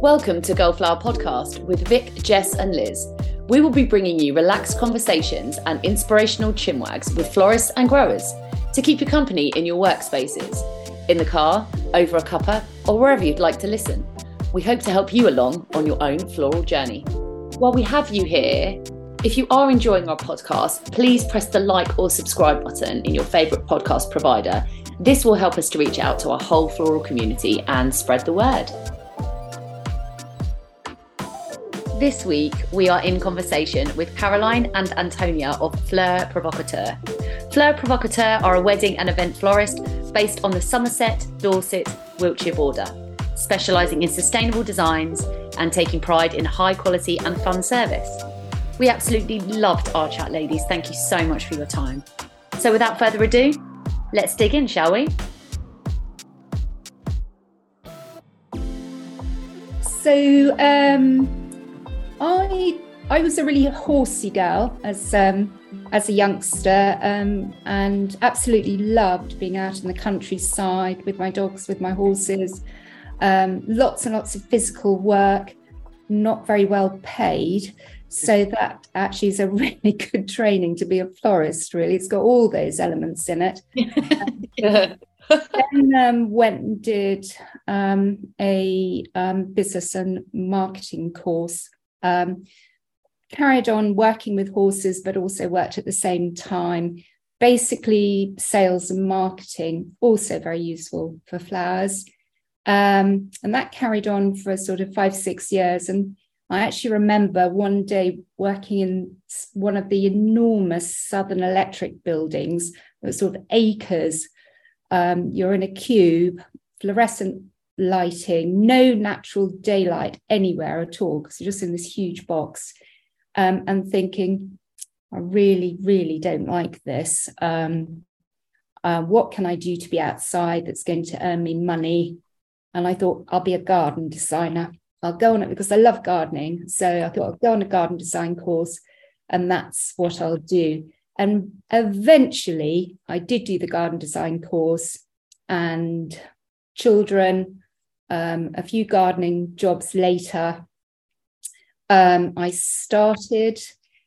Welcome to Girl Flower Podcast with Vic, Jess and Liz. We will be bringing you relaxed conversations and inspirational chinwags with florists and growers to keep you company in your workspaces, in the car, over a cuppa, or wherever you'd like to listen. We hope to help you along on your own floral journey. While we have you here, if you are enjoying our podcast, please press the like or subscribe button in your favourite podcast provider. This will help us to reach out to our whole floral community and spread the word. This week, we are in conversation with Caroline and Antonia of Fleur Provocateur. Fleur Provocateur are a wedding and event florist based on the Somerset, Dorset, Wiltshire border, specialising in sustainable designs and taking pride in high quality and fun service. We absolutely loved our chat, ladies. Thank you so much for your time. So without further ado, let's dig in, shall we? So, I was a really horsey girl as a youngster, and absolutely loved being out in the countryside with my dogs, with my horses. Lots and lots of physical work, not very well paid. So that actually is a really good training to be a florist, really. It's got all those elements in it. Then went and did a business and marketing course. Carried on working with horses, but also worked at the same time. Basically, sales and marketing, also very useful for flowers. And that carried on for sort of 5-6 years. And I actually remember one day working in one of the enormous Southern Electric buildings. It was sort of acres. You're in a cube, fluorescent lighting, no natural daylight anywhere at all, because you're just in this huge box, and thinking, I really, really don't like this. What can I do to be outside that's going to earn me money? And I thought, I'll be a garden designer. I'll go on it because I love gardening. So I thought I'll go on a garden design course, and that's what I'll do. And eventually I did do the garden design course, and children, a few gardening jobs later, I started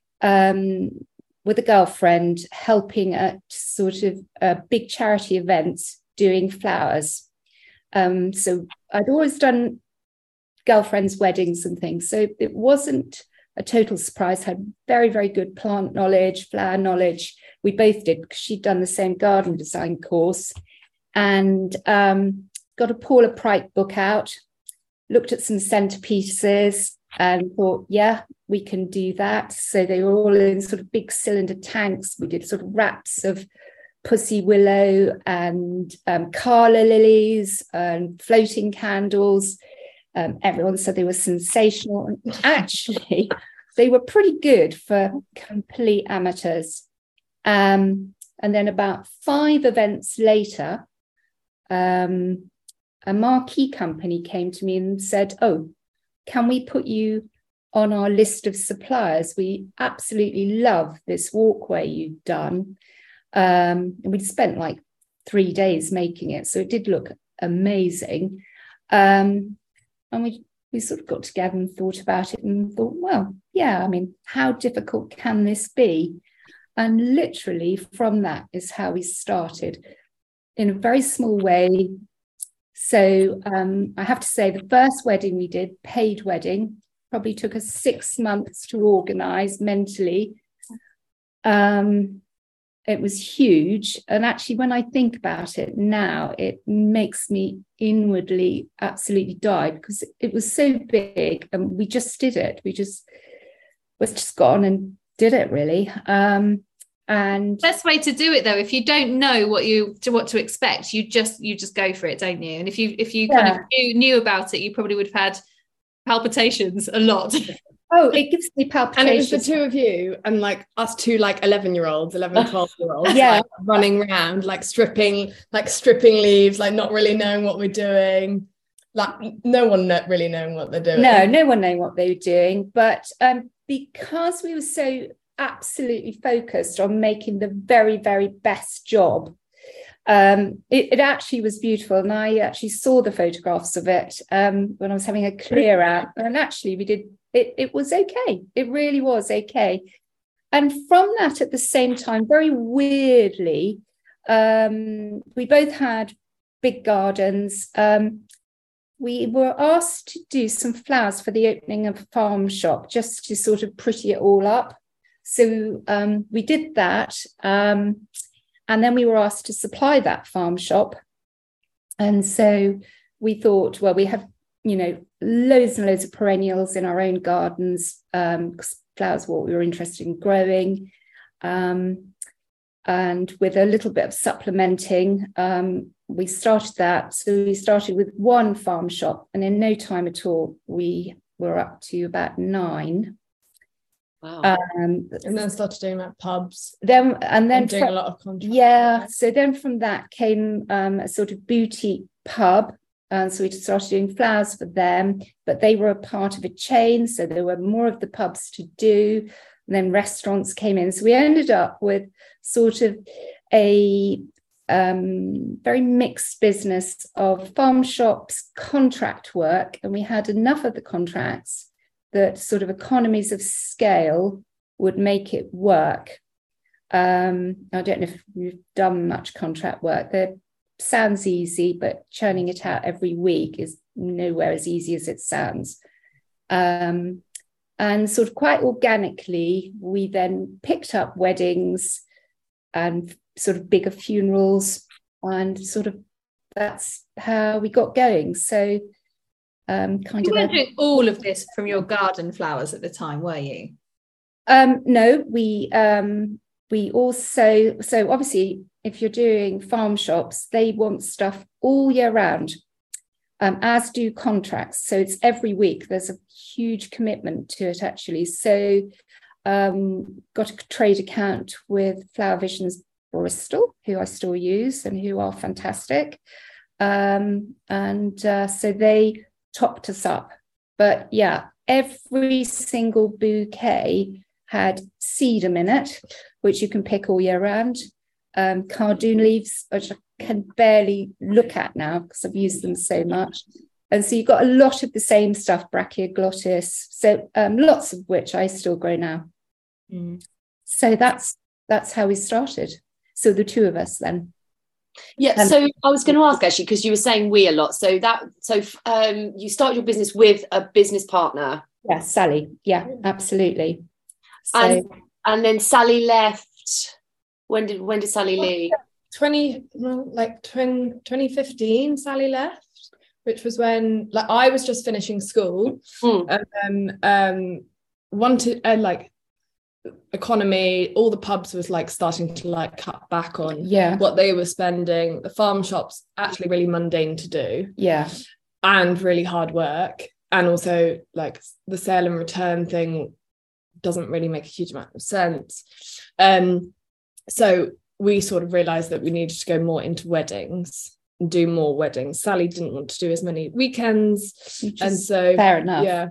with a girlfriend helping at sort of big charity events doing flowers. So I'd always done girlfriends' weddings and things. So it wasn't a total surprise. Had very, very good plant knowledge, flower knowledge. We both did, because she'd done the same garden design course. And got a Paula Pryke book out, looked at some centerpieces and thought, yeah, we can do that. So they were all in sort of big cylinder tanks. We did sort of wraps of pussy willow and calla lilies and floating candles. Everyone said they were sensational. And actually, they were pretty good for complete amateurs. And then about 5 events later, a marquee company came to me and said, oh, can we put you on our list of suppliers? We absolutely love this walkway you've done. And we'd spent like 3 days making it, so it did look amazing. And we sort of got together and thought about it and thought, well, yeah, I mean, how difficult can this be? And literally from that is how we started, in a very small way. So I have to say, the first wedding we did, paid wedding, probably took us 6 months to organise mentally. It was huge. And actually, when I think about it now, it makes me inwardly absolutely die, because it was so big and we just did it. We've just gone and did it, really. And best way to do it, though, if you don't know what to expect, you just go for it, don't you? And if you kind of knew about it, you probably would have had palpitations a lot. Oh, it gives me palpitations. And it was the two of you and like us two, like 12-year-olds, yeah, like running around, like stripping leaves, like not really knowing what we're doing. Like no one really knowing what they're doing. No one knowing what they were doing. But because we were so absolutely focused on making the very, very best job, It actually was beautiful, and I actually saw the photographs of it when I was having a clear out, and actually we did it was okay. It really was okay. And from that, at the same time, very weirdly, we both had big gardens. We were asked to do some flowers for the opening of a farm shop, just to sort of pretty it all up. So we did that. And then we were asked to supply that farm shop. And so we thought, well, we have, loads and loads of perennials in our own gardens, flowers, what we were interested in growing. And with a little bit of supplementing, we started that. So we started with one farm shop, and in no time at all, we were up to about 9. Wow. And then started doing like pubs. Then doing a lot of contracts. Yeah. So then from that came a sort of boutique pub. So we started doing flowers for them, but they were a part of a chain. So there were more of the pubs to do. And then restaurants came in. So we ended up with sort of a very mixed business of farm shops, contract work. And we had enough of the contracts that sort of economies of scale would make it work. I don't know if you've done much contract work. That sounds easy, but churning it out every week is nowhere as easy as it sounds. And sort of quite organically, we then picked up weddings and sort of bigger funerals, and sort of that's how we got going. So you weren't doing all of this from your garden flowers at the time, were you? No, we also, so obviously if you're doing farm shops, they want stuff all year round, as do contracts. So it's every week. There's a huge commitment to it, actually. So got a trade account with Flower Visions Bristol, who I still use and who are fantastic. So they topped us up. But yeah, every single bouquet had sedum in it, which you can pick all year round. Cardoon leaves, which I can barely look at now because I've used them so much. And so you've got a lot of the same stuff, Brachioglottis, so lots of which I still grow now. So that's how we started. So the two of us then. Yeah, so I was going to ask, actually, because you were saying we a lot. So you started your business with a business partner. Yeah, Sally. Yeah, absolutely. So, and then Sally left. When did Sally leave? 2015, Sally left, which was when I was just finishing school, and then wanted economy, all the pubs was starting to cut back on what they were spending. The farm shops actually really mundane to do, and really hard work, and also the sale and return thing doesn't really make a huge amount of sense. So we sort of realized that we needed to go more into weddings and do more weddings. Sally didn't want to do as many weekends, and so fair enough.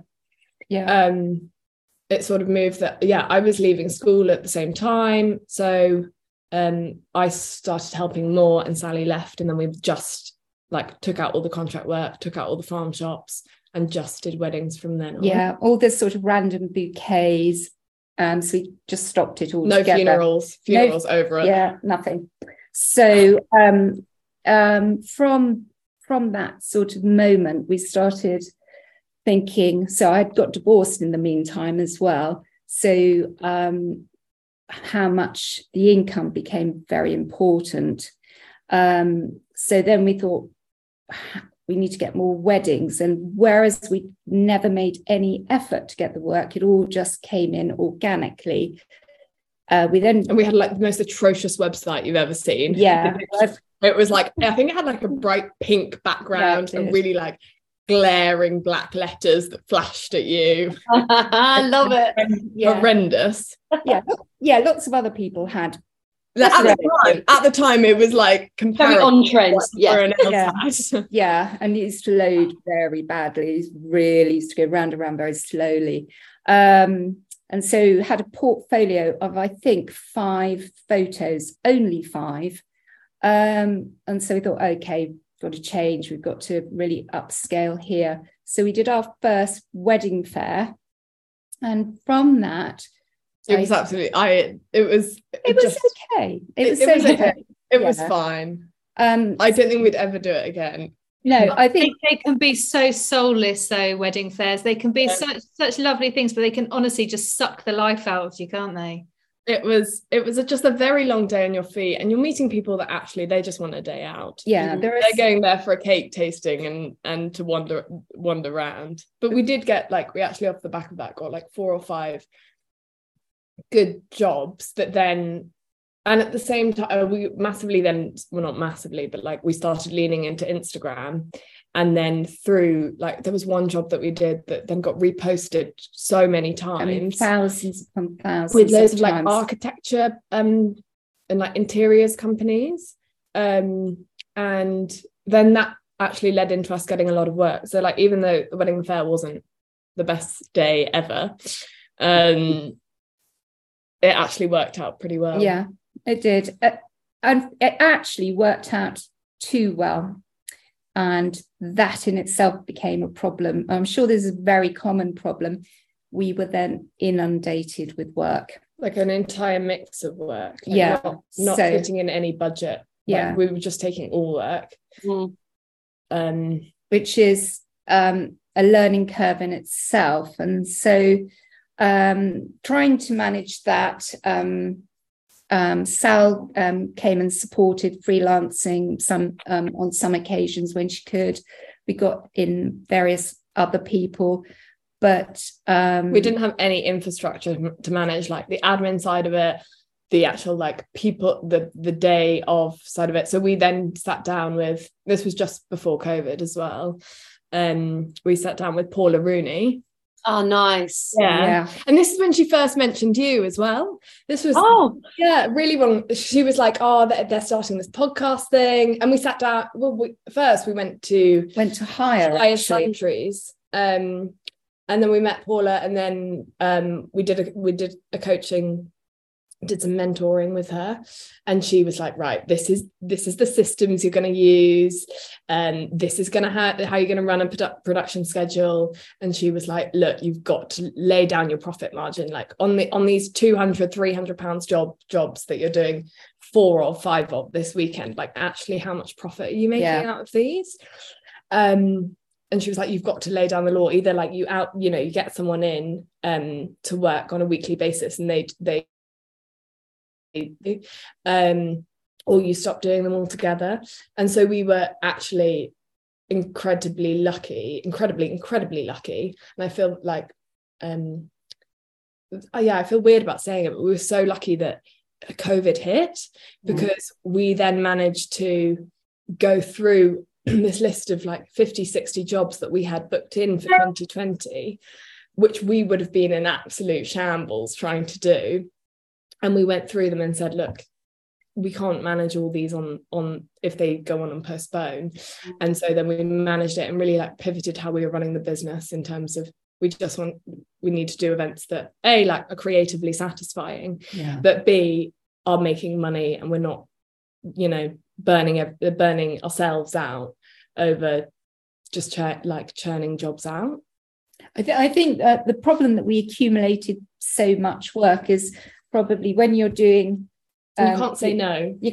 It sort of moved that I was leaving school at the same time, so I started helping more, and Sally left, and then we just took out all the contract work, took out all the farm shops, and just did weddings from then on. All this sort of random bouquets. So we just stopped it all together. No funerals over it. Yeah, nothing. So from that sort of moment, we started thinking, so I'd got divorced in the meantime as well. So how much the income became very important. So then we thought, we need to get more weddings. And whereas we never made any effort to get the work, it all just came in organically. We had the most atrocious website you've ever seen. Yeah. It was I think it had a bright pink background and really glaring black letters that flashed at you. I love it. Horrendous. Yeah, lots of other people had. At the time, it was comparable. Very on trend. And it used to load very badly. It really used to go round and round very slowly. And so had a portfolio of, I think, 5 photos, only 5. And so we thought, okay, we've got to change. We've got to really upscale here. So we did our first wedding fair. And from that, it was absolutely, it was okay. It was okay. It was fine. I don't think we'd ever do it again. No, I think they can be so soulless though, wedding fairs. They can be such lovely things, but they can honestly just suck the life out of you, can't they? It was just a very long day on your feet, and you're meeting people that actually they just want a day out. Yeah, they're going there for a cake tasting and to wander around. But we did get we actually off the back of that got 4 or 5 good jobs that then, and at the same time we massively then, well, not massively, but we started leaning into Instagram. And then through there was one job that we did that then got reposted so many times. I mean, thousands upon thousands. With loads of architecture and interiors companies. And then that actually led into us getting a lot of work. So even though the wedding fair wasn't the best day ever, it actually worked out pretty well. Yeah, it did. And it actually worked out too well. And that in itself became a problem. I'm sure this is a very common problem. We were then inundated with work. An entire mix of work. Not fitting in any budget. Yeah. We were just taking all work. Which is a learning curve in itself. And so trying to manage that, Sal came and supported freelancing on some occasions when she could. We got in various other people, but we didn't have any infrastructure to manage the admin side of it, the actual people, the day of side of it. So we then sat down with, this was just before COVID as well, we sat down with Paula Rooney. Oh, nice. Yeah. And this is when she first mentioned you as well. This was really wrong. She was like, they're starting this podcast thing. And we sat down. Well, we went to Higher Sundries. And then we met Paula, and then we did a coaching, did some mentoring with her, and she was like, right, this is the systems you're going to use, and this is going to how you're going to run a production schedule. And she was like, look, you've got to lay down your profit margin, on these 200 300 pounds jobs that you're doing 4 or 5 of this weekend, actually how much profit are you making out of these? And she was like, you've got to lay down the law. Either you get someone in to work on a weekly basis, and they or you stop doing them altogether. And so we were actually incredibly lucky. And I feel I feel weird about saying it, but we were so lucky that COVID hit, because we then managed to go through this list of 50, 60 jobs that we had booked in for 2020, which we would have been in absolute shambles trying to do. And we went through them and said, look, we can't manage all these on if they go on and postpone. And so then we managed it and really pivoted how we were running the business, in terms of we need to do events that A, are creatively satisfying, but B, are making money, and we're not, burning ourselves out over just churning jobs out. I think the problem that we accumulated so much work is probably when you're doing you can't say no. You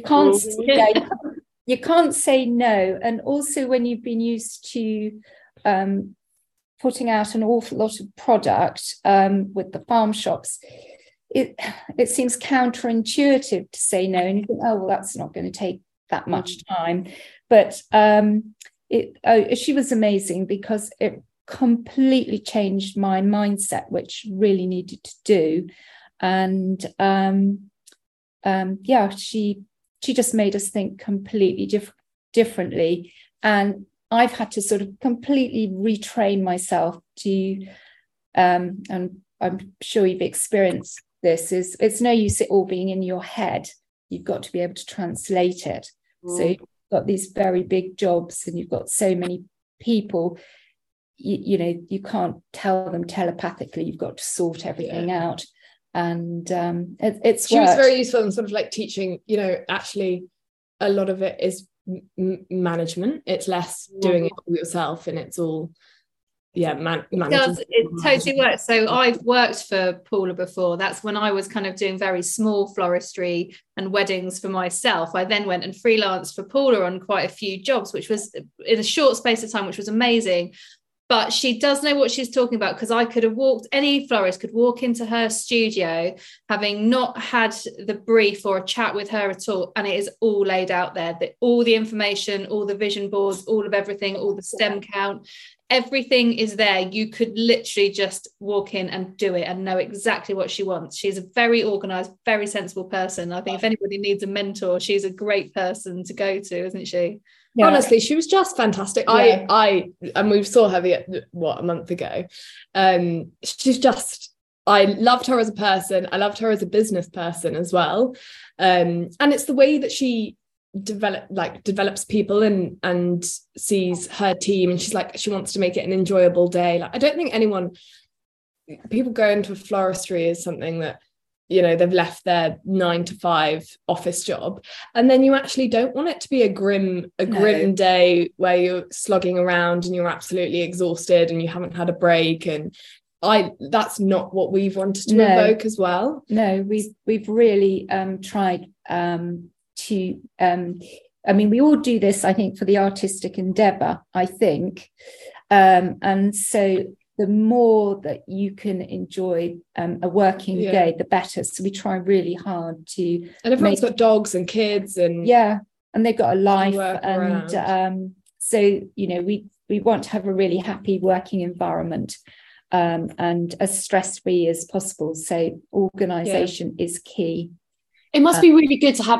can't say no. And also when you've been used to putting out an awful lot of product with the farm shops, it seems counterintuitive to say no. And you think, oh, well, that's not going to take that much time. But she was amazing, because it completely changed my mindset, which really needed to do. And she just made us think completely differently. And I've had to sort of completely retrain myself to, and I'm sure you've experienced this, it's no use it all being in your head. You've got to be able to translate it. So you've got these very big jobs, and you've got so many people, you can't tell them telepathically. You've got to sort everything out. And she was very useful in sort of teaching, actually a lot of it is management. It's less doing it all yourself, and it's all it totally works. So I've worked for Paula before. That's when I was kind of doing very small floristry and weddings for myself. I then went and freelanced for Paula on quite a few jobs, which was in a short space of time, which was amazing. But she does know what she's talking about, because I could have any florist could walk into her studio having not had the brief or a chat with her at all, and it is all laid out there, all the information, all the vision boards, all of everything, all the stem count, everything is there. You could literally just walk in and do it and know exactly what she wants. She's a very organized, very sensible person. I think if anybody needs a mentor, she's a great person to go to, isn't she? Yeah. Honestly, she was just fantastic. Yeah. I and we saw her a month ago. She's just, I loved her as a person. I loved her as a business person as well. And it's the way that she develops people and sees her team, and she wants to make it an enjoyable day. Like, I don't think people go into a floristry as something that, you know, they've left their 9-to-5 office job, and then you actually don't want it to be a grim day where you're slogging around and you're absolutely exhausted and you haven't had a break. And that's not what we've wanted to evoke as well. No, we've really tried to I mean, we all do this, I think, for the artistic endeavour, I think, and so the more that you can enjoy a working day, the better. So we try really hard to, and everyone's got dogs and kids and and they've got a life, and so, you know, we want to have a really happy working environment, and as stress-free as possible. So organisation is key. It must be really good to have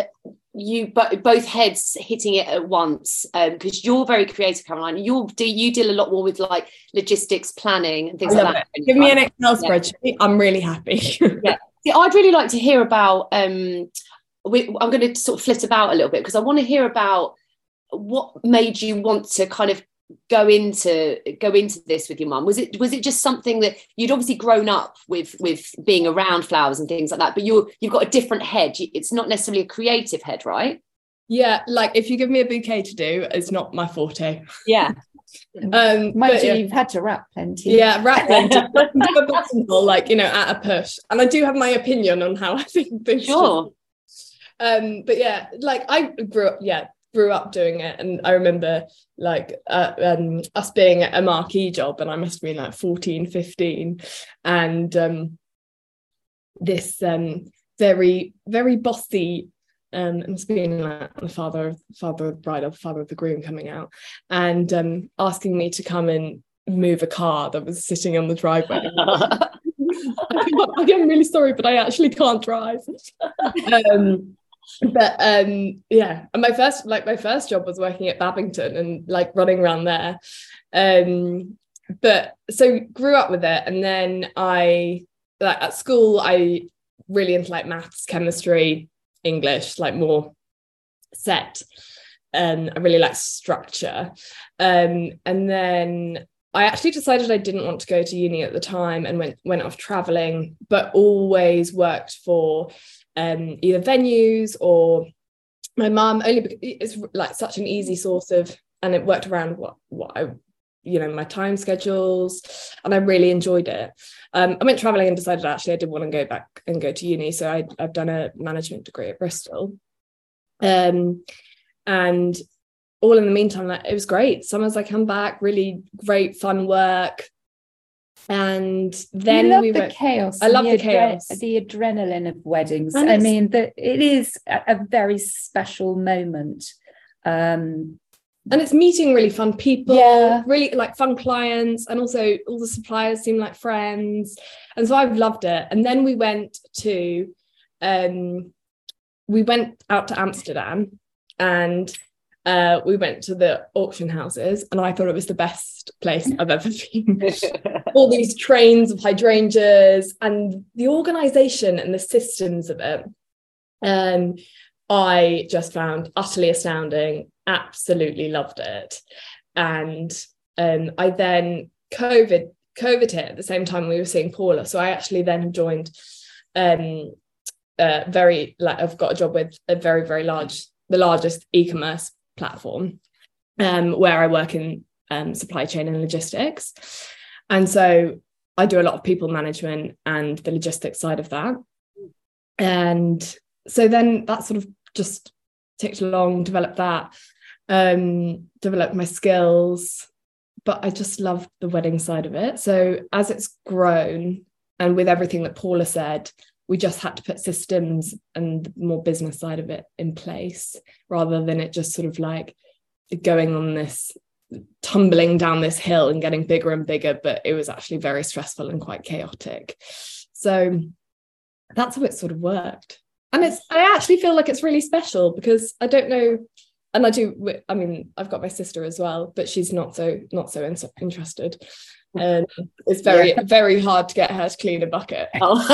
both heads hitting it at once, because you're very creative, Caroline. You deal a lot more with like logistics, planning and things like that. Give me an Excel spreadsheet. I'm really happy. Yeah. See, I'd really like to hear about I'm going to sort of flit about a little bit, because I want to hear about what made you want to kind of go into this with your mum. Was it just something that you'd obviously grown up with being around flowers and things like that, but you've got a different head? It's not necessarily a creative head, right? Yeah, like if you give me a bouquet to do, it's not my forte. Yeah. You've had to wrap plenty. Yeah, wrap plenty. Like, you know, at a push. And I do have my opinion on how I think things. Sure. But yeah, like I grew up doing it, and I remember like us being at a marquee job, and I must have been like 14, 15, and this very, very bossy and being like the father of the bride or father of the groom coming out and asking me to come and move a car that was sitting on the driveway. I'm really sorry, but I actually can't drive. But and my first job was working at Babington and like running around there, but so grew up with it. And then I, like, at school I really into like maths, chemistry, English, like more set, and I really like structure, and then I actually decided I didn't want to go to uni at the time and went off traveling, but always worked for either venues or my mum, only because it's like such an easy source of, and it worked around what I, you know, my time schedules, and I really enjoyed it. I went traveling and decided actually I didn't want to go back and go to uni, so I've done a management degree at Bristol, and all in the meantime, like, it was great. Summers I come back, really great fun work. And then we love the chaos. I love the chaos, the adrenaline of weddings. I mean, that it is a very special moment. And it's meeting really fun people, really like fun clients, and also all the suppliers seem like friends. And so I've loved it. And then we went out to Amsterdam, and we went to the auction houses, and I thought it was the best place I've ever been. All these trains of hydrangeas and the organisation and the systems of it, I just found utterly astounding. Absolutely loved it. And I then COVID hit at the same time we were seeing Paula, so I actually then joined I've got a job with a very, very large the largest e-commerce platform, where I work in supply chain and logistics. And so I do a lot of people management and the logistics side of that. And so then that sort of just ticked along, developed that, developed my skills, but I just loved the wedding side of it. So as it's grown, and with everything that Paula said, we just had to put systems and the more business side of it in place, rather than it just sort of like going on this, tumbling down this hill and getting bigger and bigger, but it was actually very stressful and quite chaotic. So that's how it sort of worked. And I actually feel like it's really special, because I don't know, and I mean, I've got my sister as well, but she's not so interested. And it's very hard to get her to clean a bucket.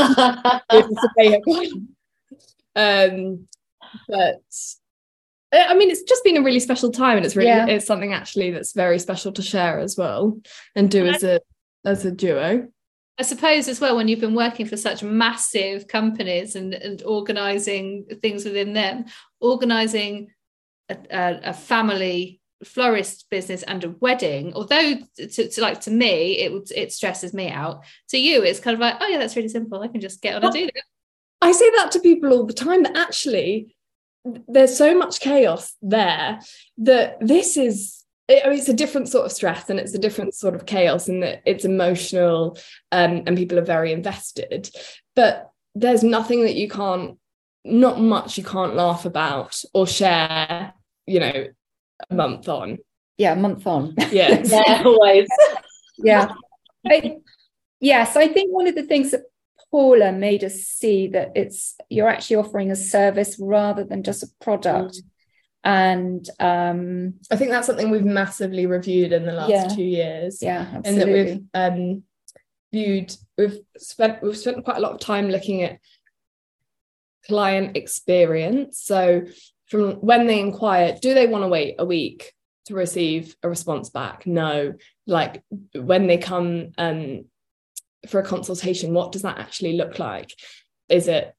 But I mean, it's just been a really special time, and it's something actually that's very special to share as well, and do as a duo. I suppose as well, when you've been working for such massive companies and organising things within them, organising a family florist business and a wedding, although to me it stresses me out, to you it's kind of like, oh yeah, that's really simple, I can just get on and do that. I say that to people all the time, that actually there's so much chaos there that this is, I mean, it's a different sort of stress, and it's a different sort of chaos, and that it's emotional, and people are very invested, but there's nothing that not much you can't laugh about or share, a month on. Yeah, a month on. Yeah. Yeah, always. Yeah. Yes, I think one of the things that Paula made us see, that you're actually offering a service rather than just a product. And I think that's something we've massively reviewed in the last 2 years. Yeah, absolutely. And that we've spent quite a lot of time looking at client experience. So from when they inquire, do they want to wait a week to receive a response back? No. Like when they come for a consultation, what does that actually look like? Is it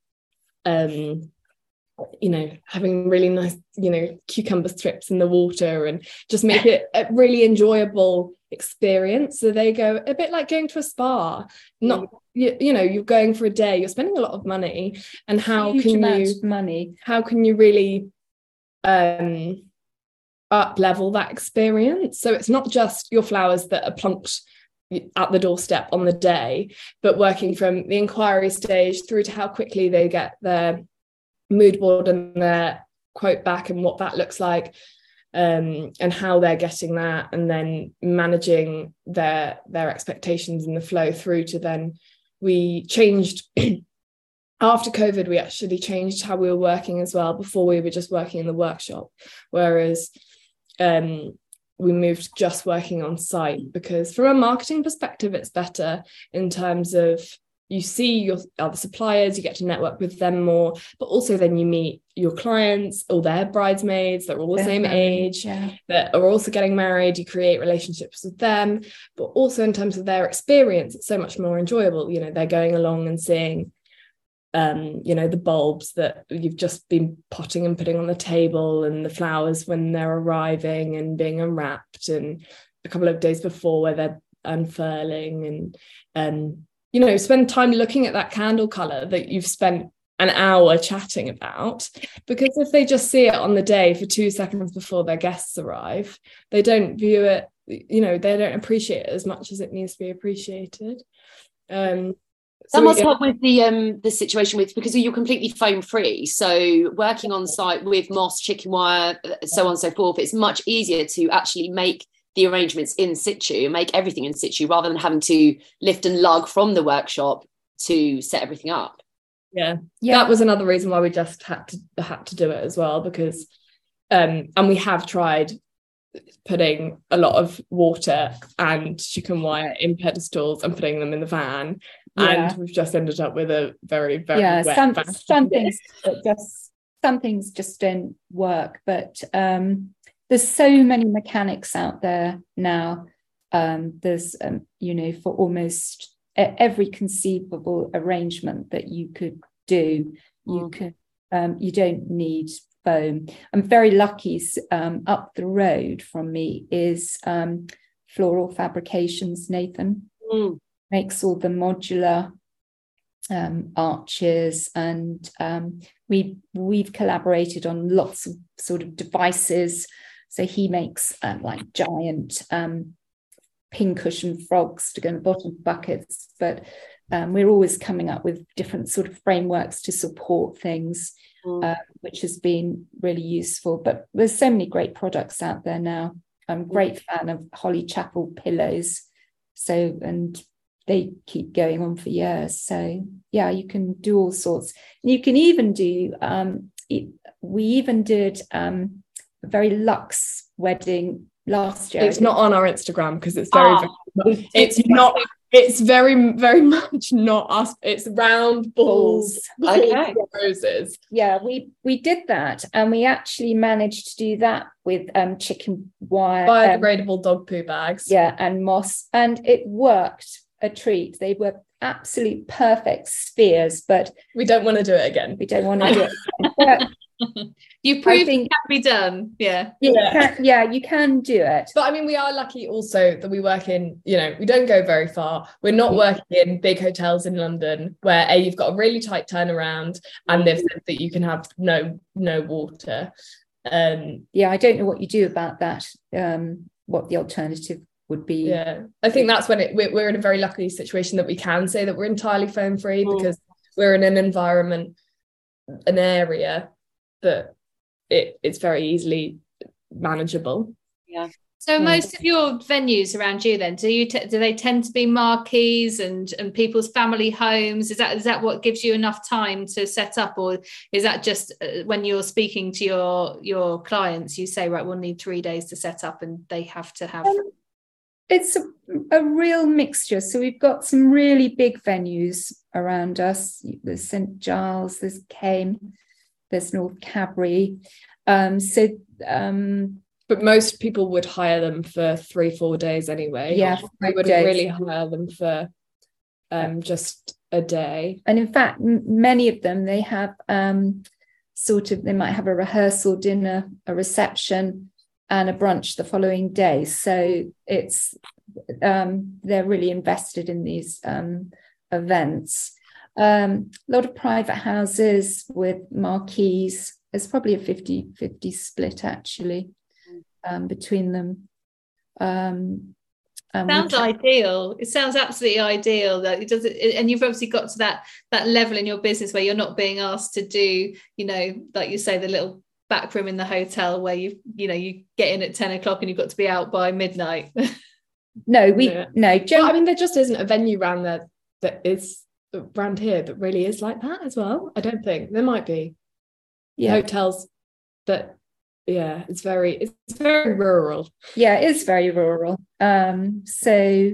having really nice cucumber strips in the water, and just make it a really enjoyable experience? So they go a bit like going to a spa, not you're going for a day, you're spending a lot of money, and how can you really up level that experience? So it's not just your flowers that are plunked at the doorstep on the day, but working from the inquiry stage through to how quickly they get their mood board and their quote back, and what that looks like, and how they're getting that, and then managing their expectations and the flow through to then we changed after COVID. We actually changed how we were working as well. Before, we were just working in the workshop, whereas we moved to just working on site, because from a marketing perspective it's better in terms of you see your other suppliers, you get to network with them more, but also then you meet your clients or their bridesmaids that are all the same age, that are also getting married. You create relationships with them, but also in terms of their experience, it's so much more enjoyable. They're going along and seeing the bulbs that you've just been potting and putting on the table, and the flowers when they're arriving and being unwrapped, and a couple of days before where they're unfurling, and spend time looking at that candle color that you've spent an hour chatting about. Because if they just see it on the day for 2 seconds before their guests arrive, they don't view it, they don't appreciate it as much as it needs to be appreciated. That must help with the situation because you're completely foam free. So working on site with moss, chicken wire, so on and so forth, it's much easier to actually make the arrangements in situ, make everything in situ, rather than having to lift and lug from the workshop to set everything up. Yeah. That was another reason why we just had to do it as well, because and we have tried putting a lot of water and chicken wire in pedestals and putting them in the van, and we've just ended up with a very, very wet van. Some things just don't work, but there's so many mechanics out there now. There's for almost every conceivable arrangement that you could do, you don't need foam. I'm very lucky. Up the road from me is Floral Fabrications. Nathan makes all the modular arches, and we've collaborated on lots of sort of devices. So he makes like giant pincushion frogs to go in the bottom of buckets, but we're always coming up with different sort of frameworks to support things, which has been really useful. But there's so many great products out there now. I'm a great fan of Holly Chapel pillows, and they keep going on for years. So yeah, you can do all sorts. You can even do we even did a very luxe wedding last year. It's not on our Instagram because it's it's very, very much not us. It's round balls. Okay. Roses. Yeah, we did that, and we actually managed to do that with chicken wire, biodegradable dog poo bags. Yeah, and moss, and it worked a treat. They were absolute perfect spheres, but we don't want to do it again. We don't want to do it again. You proved it can be done. Yeah, you can do it. But I mean, we are lucky also that we work in, we don't go very far. We're not working in big hotels in London where you've got a really tight turnaround, and they've said that you can have no water. I don't know what you do about that. What the alternative would be. Yeah, I think that's when we're in a very lucky situation that we can say that we're entirely foam free, because we're in an environment, an area that it's very easily manageable. Yeah. So most of your venues around you then, do they tend to be marquees and people's family homes? Is that what gives you enough time to set up, or is that just when you're speaking to your clients, you say, right, we'll need 3 days to set up, and they have to have? It's a real mixture. So we've got some really big venues around us. There's St Giles, there's Came, there's North Cadbury. But most people would hire them for 3-4 days anyway. Yeah, we wouldn't really hire them for just a day. And in fact, many of them, they have they might have a rehearsal dinner, a reception, and a brunch the following day. So it's they're really invested in these events. A lot of private houses with marquees. There's probably a 50-50 split actually between them. Sounds ideal. It sounds absolutely ideal that it does it, and you've obviously got to that level in your business where you're not being asked to do, like you say, the little back room in the hotel where you get in at 10 o'clock and you've got to be out by midnight. No. I mean, there just isn't a venue around there that is around here that really is like that as well. I don't think there might be hotels, but it's very rural. Yeah, it is very rural. So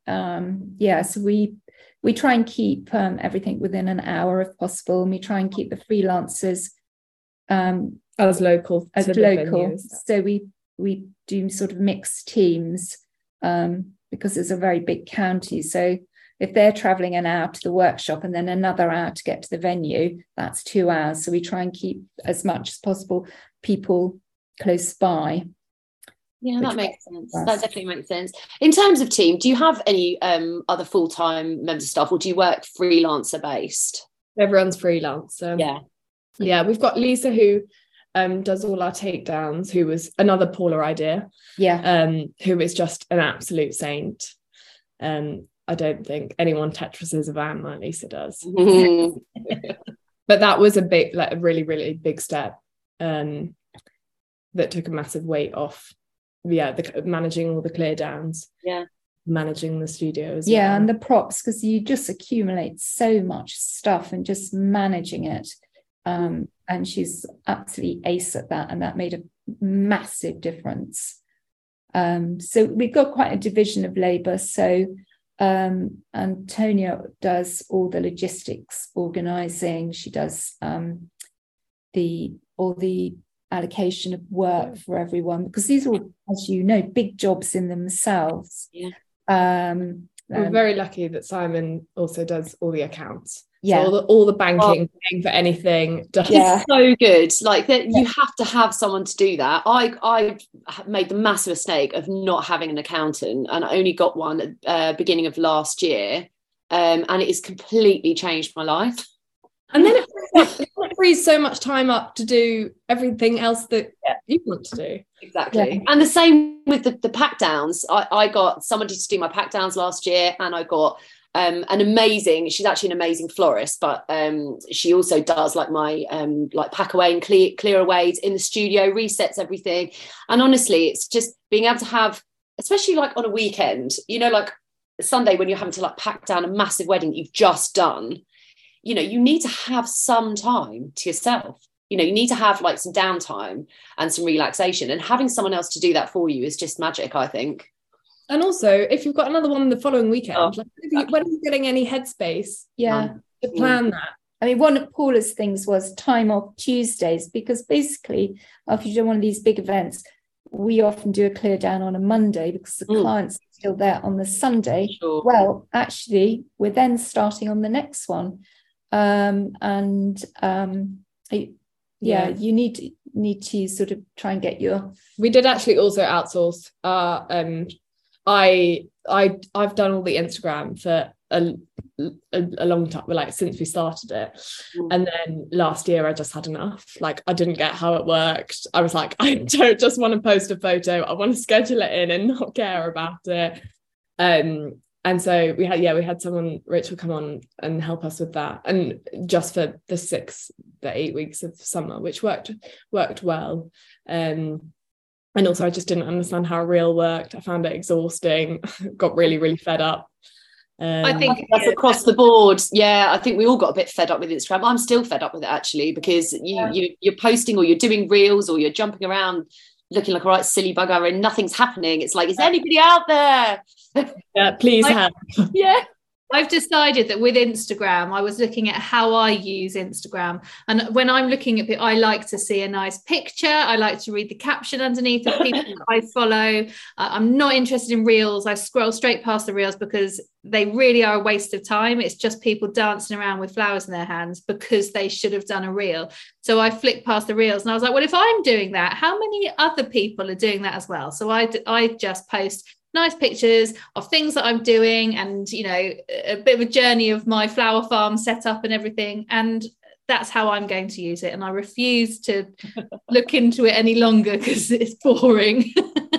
we try and keep everything within an hour if possible, and we try and keep the freelancers as local. So we do sort of mixed teams because it's a very big county. So if they're traveling an hour to the workshop and then another hour to get to the venue, that's 2 hours. So we try and keep as much as possible people close by. Yeah, that makes sense. That definitely makes sense. In terms of team, do you have any other full-time members of staff, or do you work freelancer based? Everyone's freelance. Yeah, we've got Lisa who does all our takedowns, who was another Paula idea. Who is just an absolute saint. I don't think anyone Tetrises a van like Lisa does. But that was a really, really big step that took a massive weight off. Managing all the clear downs. Managing the studio as well. And the props, because you just accumulate so much stuff, and just managing it. And she's absolutely ace at that, and that made a massive difference. So we've got quite a division of labour. So Antonia does all the logistics organising. She does all the allocation of work for everyone, because these are all, as you know, big jobs in themselves. We're very lucky that Simon also does all the accounts. Yeah, so all the banking, paying for anything. It's so good. Like that, you have to have someone to do that. I made the massive mistake of not having an accountant, and I only got one at beginning of last year, and it has completely changed my life. And then it frees so much time up to do everything else that you want to do. Exactly. Yeah. And the same with the pack downs. I got somebody to do my pack downs last year, and I got she's actually an amazing florist, but she also does like my like pack away and clear away in the studio, resets everything. And honestly, it's just being able to have, especially like on a weekend, you know, like Sunday when you're having to like pack down a massive wedding that you've just done, you know, you need to have some time to yourself. You know, you need to have like some downtime and some relaxation, and having someone else to do that for you is just magic, I think. And also, if you've got another one the following weekend, when are you getting any headspace to plan that? I mean, one of Paula's things was time off Tuesdays, because basically, if you do one of these big events, we often do a clear down on a Monday because the clients are still there on the Sunday. Sure. Well, actually, we're then starting on the next one. You need to sort of try and get your. We did actually also outsource. I've done all the Instagram for a long time, like since we started it, and then last year I just had enough. Like I didn't get how it worked. I was like, I don't just want to post a photo. I want to schedule it in and not care about it. And so we had someone, Rachel, come on and help us with that, and just for the 8 weeks of summer, which worked well. And also I just didn't understand how Reel worked. I found it exhausting. Got really, really fed up. I think that's across the board. Yeah, I think we all got a bit fed up with Instagram. I'm still fed up with it actually, because you're posting, or you're doing reels, or you're jumping around looking like a right silly bugger and nothing's happening. It's like, is anybody out there? Yeah, please help. Yeah. I've decided that with Instagram, I was looking at how I use Instagram. And when I'm looking at it, I like to see a nice picture. I like to read the caption underneath of people that I follow. I'm not interested in reels. I scroll straight past the reels because they really are a waste of time. It's just people dancing around with flowers in their hands because they should have done a reel. So I flicked past the reels and I was like, well, if I'm doing that, how many other people are doing that as well? So I just post nice pictures of things that I'm doing, and you know, a bit of a journey of my flower farm set up and everything, and that's how I'm going to use it. And I refuse to look into it any longer because it's boring.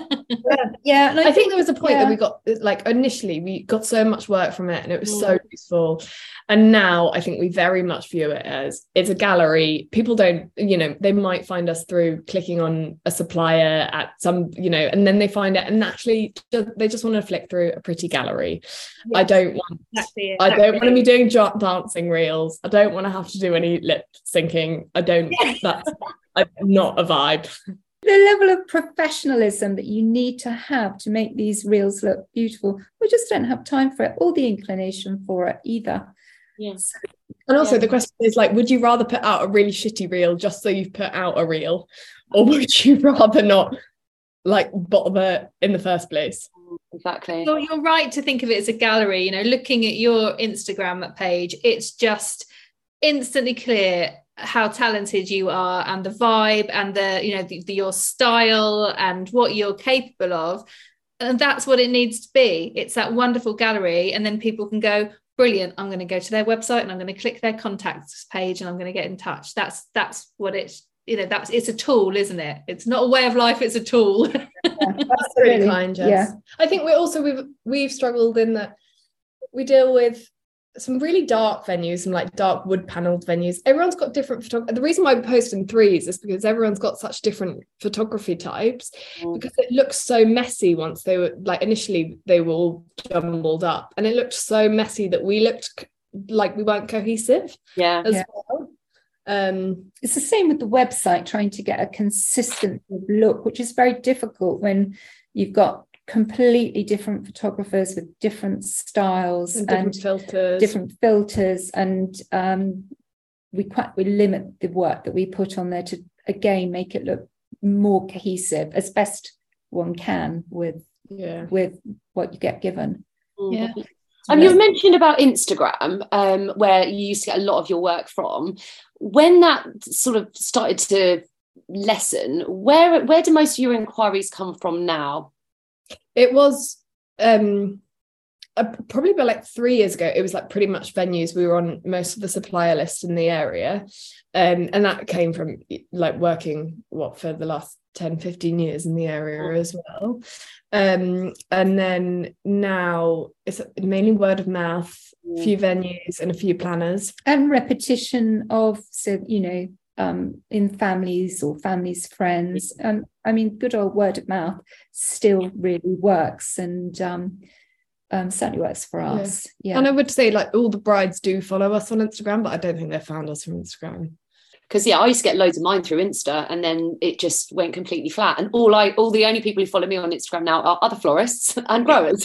Yeah, I think there was a point that we got, like initially we got so much work from it and it was so useful, and now I think we very much view it as it's a gallery. People don't, you know, they might find us through clicking on a supplier at some, you know, and then they find it and naturally they just want to flick through a pretty gallery. I don't want to be doing dancing reels. I don't want to have to do any lip syncing. That's not a vibe. The level of professionalism that you need to have to make these reels look beautiful, we just don't have time for it, or the inclination for it either. Yes. And also the question is, like, would you rather put out a really shitty reel just so you've put out a reel, or would you rather not, like, bother in the first place? Exactly. Well, you're right to think of it as a gallery. You know, looking at your Instagram page, it's just instantly clear how talented you are, and the vibe, and your style, and what you're capable of. And that's what it needs to be. It's that wonderful gallery, and then people can go, brilliant, I'm going to go to their website and I'm going to click their contacts page and I'm going to get in touch. That's what it's, you know, it's a tool, isn't it? It's not a way of life, it's a tool. That's really kind, Jess. Yeah. I think we've struggled in that we deal with some really dark venues, some like dark wood paneled venues. Everyone's got different photography. The reason why we post in threes is because everyone's got such different photography types, because it looks so messy. Once they were like, initially they were all jumbled up and it looked so messy that we looked like we weren't cohesive well. It's the same with the website, trying to get a consistent look, which is very difficult when you've got completely different photographers with different styles and different filters, and we limit the work that we put on there to again make it look more cohesive as best one can with what you get given. You mentioned about Instagram, where you used to get a lot of your work from. When that sort of started to lessen, where do most of your inquiries come from now? It was probably about like 3 years ago. It was like pretty much venues. We were on most of the supplier list in the area, and that came from like working for the last 10-15 years in the area as well. And then now it's mainly word of mouth, a few venues and a few planners, and repetition of, so in families or families' friends. I mean, good old word of mouth still really works, and certainly works for us. Yeah. And I would say like all the brides do follow us on Instagram, but I don't think they found us from Instagram. Because I used to get loads of mine through Insta, and then it just went completely flat. And all the only people who follow me on Instagram now are other florists and growers.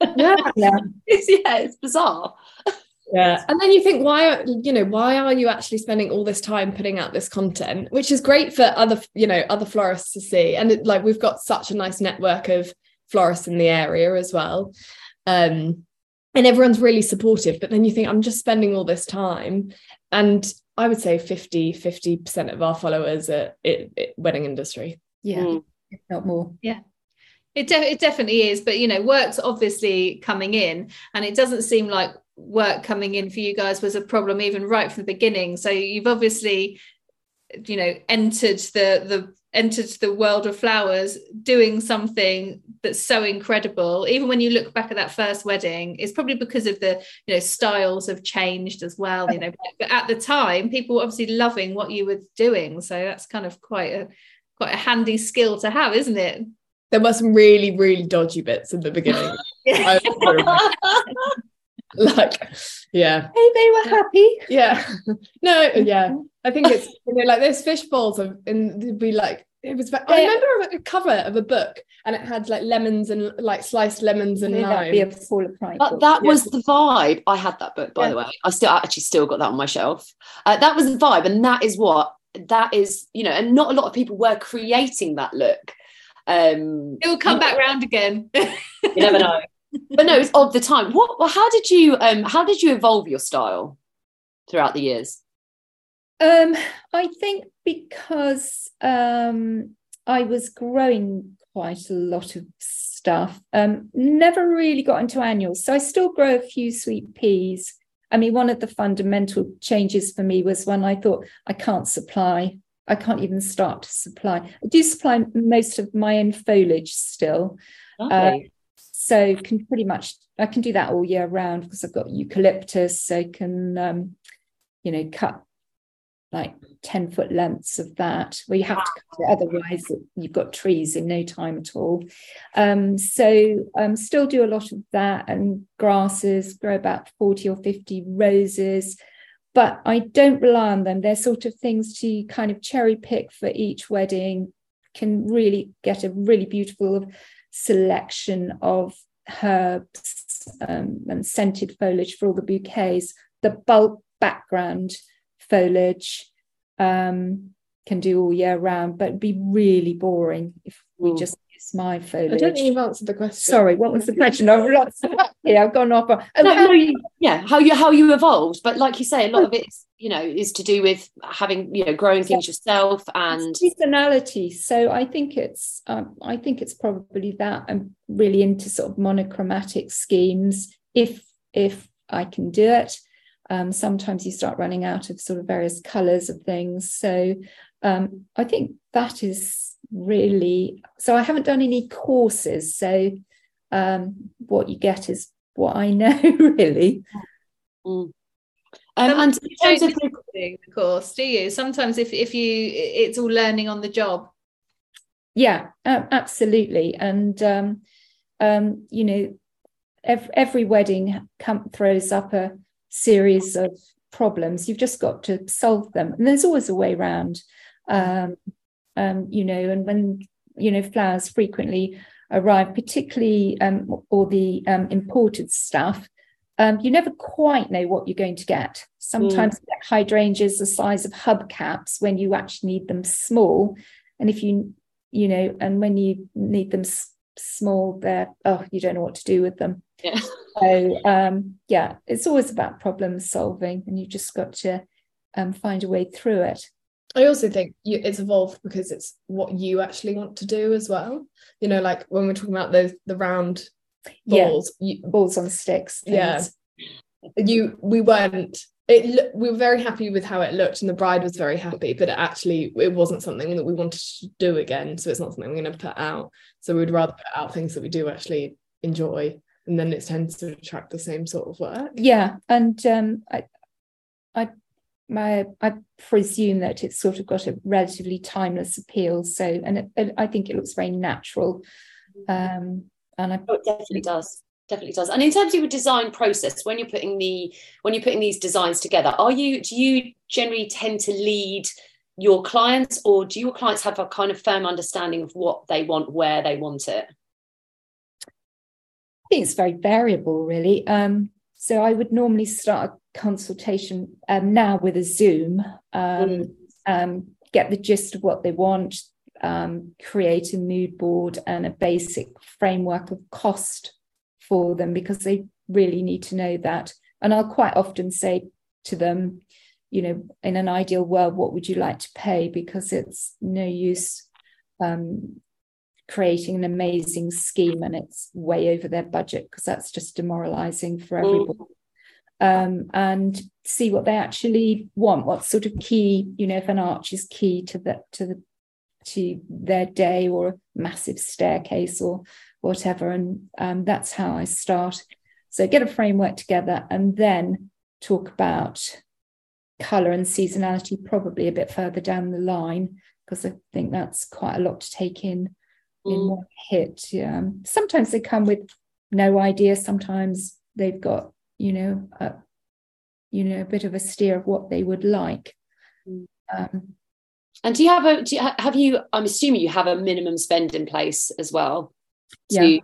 It's bizarre. Yeah. And then you think, why are you actually spending all this time putting out this content, which is great for other florists to see. And we've got such a nice network of florists in the area as well. And everyone's really supportive. But then you think, I'm just spending all this time, and I would say 50% of our followers are wedding industry. Yeah, if not more. Yeah. It definitely is, but work's obviously coming in, and it doesn't seem like work coming in for you guys was a problem even right from the beginning. So you've obviously entered the world of flowers doing something that's so incredible. Even when you look back at that first wedding, it's probably because of the styles have changed as well, but at the time people were obviously loving what you were doing, so that's kind of quite a handy skill to have, isn't it? There were some really, really dodgy bits in the beginning. Hey, they were happy. I think it's like there's fish balls and they'd be like, it was I remember a cover of a book, and it had like lemons and like sliced lemons and lime. But that was the vibe. I had that book, by the way. I still got that on my shelf. That was the vibe, and that is and not a lot of people were creating that look. It will come back round again. You never know. But no, it's of the time. How did you evolve your style throughout the years? I think because I was growing quite a lot of stuff, never really got into annuals, so I still grow a few sweet peas. I mean, one of the fundamental changes for me was when I thought I can't even start to supply. I do supply most of my own foliage still. So I can do that all year round because I've got eucalyptus, so I can, cut like 10-foot lengths of that, where you have to cut it, otherwise you've got trees in no time at all. So still do a lot of that, and grasses, grow about 40 or 50 roses, but I don't rely on them. They're sort of things to kind of cherry pick for each wedding, can really get a really beautiful selection of herbs and scented foliage for all the bouquets. The bulk background foliage can do all year round, but it'd be really boring if we just use my foliage. I don't think you've answered the question. Sorry, what was the question? I've gone off. How you evolved, but like you say, a lot of it is to do with having growing things yourself and seasonality. So I think it's probably that. I'm really into sort of monochromatic schemes if I can do it. Sometimes you start running out of sort of various colours of things. So I think that is really, so I haven't done any courses. So what you get is what I know, really. And in terms of the course, do you? Sometimes if it's all learning on the job. Yeah, absolutely. And, every wedding throws up a series of problems. You've just got to solve them, and there's always a way around. And when flowers frequently arrive, particularly or the imported stuff, you never quite know what you're going to get. Sometimes you get hydrangeas the size of hubcaps when you actually need them small, and if and when you need them small, you don't know what to do with them. Yeah. So it's always about problem solving, and you just got to find a way through it. I also think it's evolved because it's what you actually want to do as well. You know, like when we're talking about the round balls, balls on sticks. Things. Yeah, we were very happy with how it looked, and the bride was very happy, but it wasn't something that we wanted to do again. So it's not something we're going to put out. So we'd rather put out things that we do actually enjoy, and then it tends to attract the same sort of work. Yeah, and I presume that it's sort of got a relatively timeless appeal. So, and I think it looks very natural. And it definitely does. Definitely does. And in terms of your design process, when you're putting these designs together, do you generally tend to lead your clients, or do your clients have a kind of firm understanding of what they want, where they want it? I think it's very variable, really. So I would normally start a consultation now with a Zoom, get the gist of what they want, create a mood board and a basic framework of cost for them, because they really need to know that. And I'll quite often say to them, you know, in an ideal world, what would you like to pay? Because it's no use creating an amazing scheme and it's way over their budget, because that's just demoralizing for everybody. And see what they actually want, what sort of key, you know, if an arch is key to their day, or a massive staircase or whatever. And that's how I start. So get a framework together and then talk about colour and seasonality probably a bit further down the line, because I think that's quite a lot to take in one hit. Sometimes they come with no idea. Sometimes they've got, a bit of a steer of what they would like. And I'm assuming you have a minimum spend in place as well. So we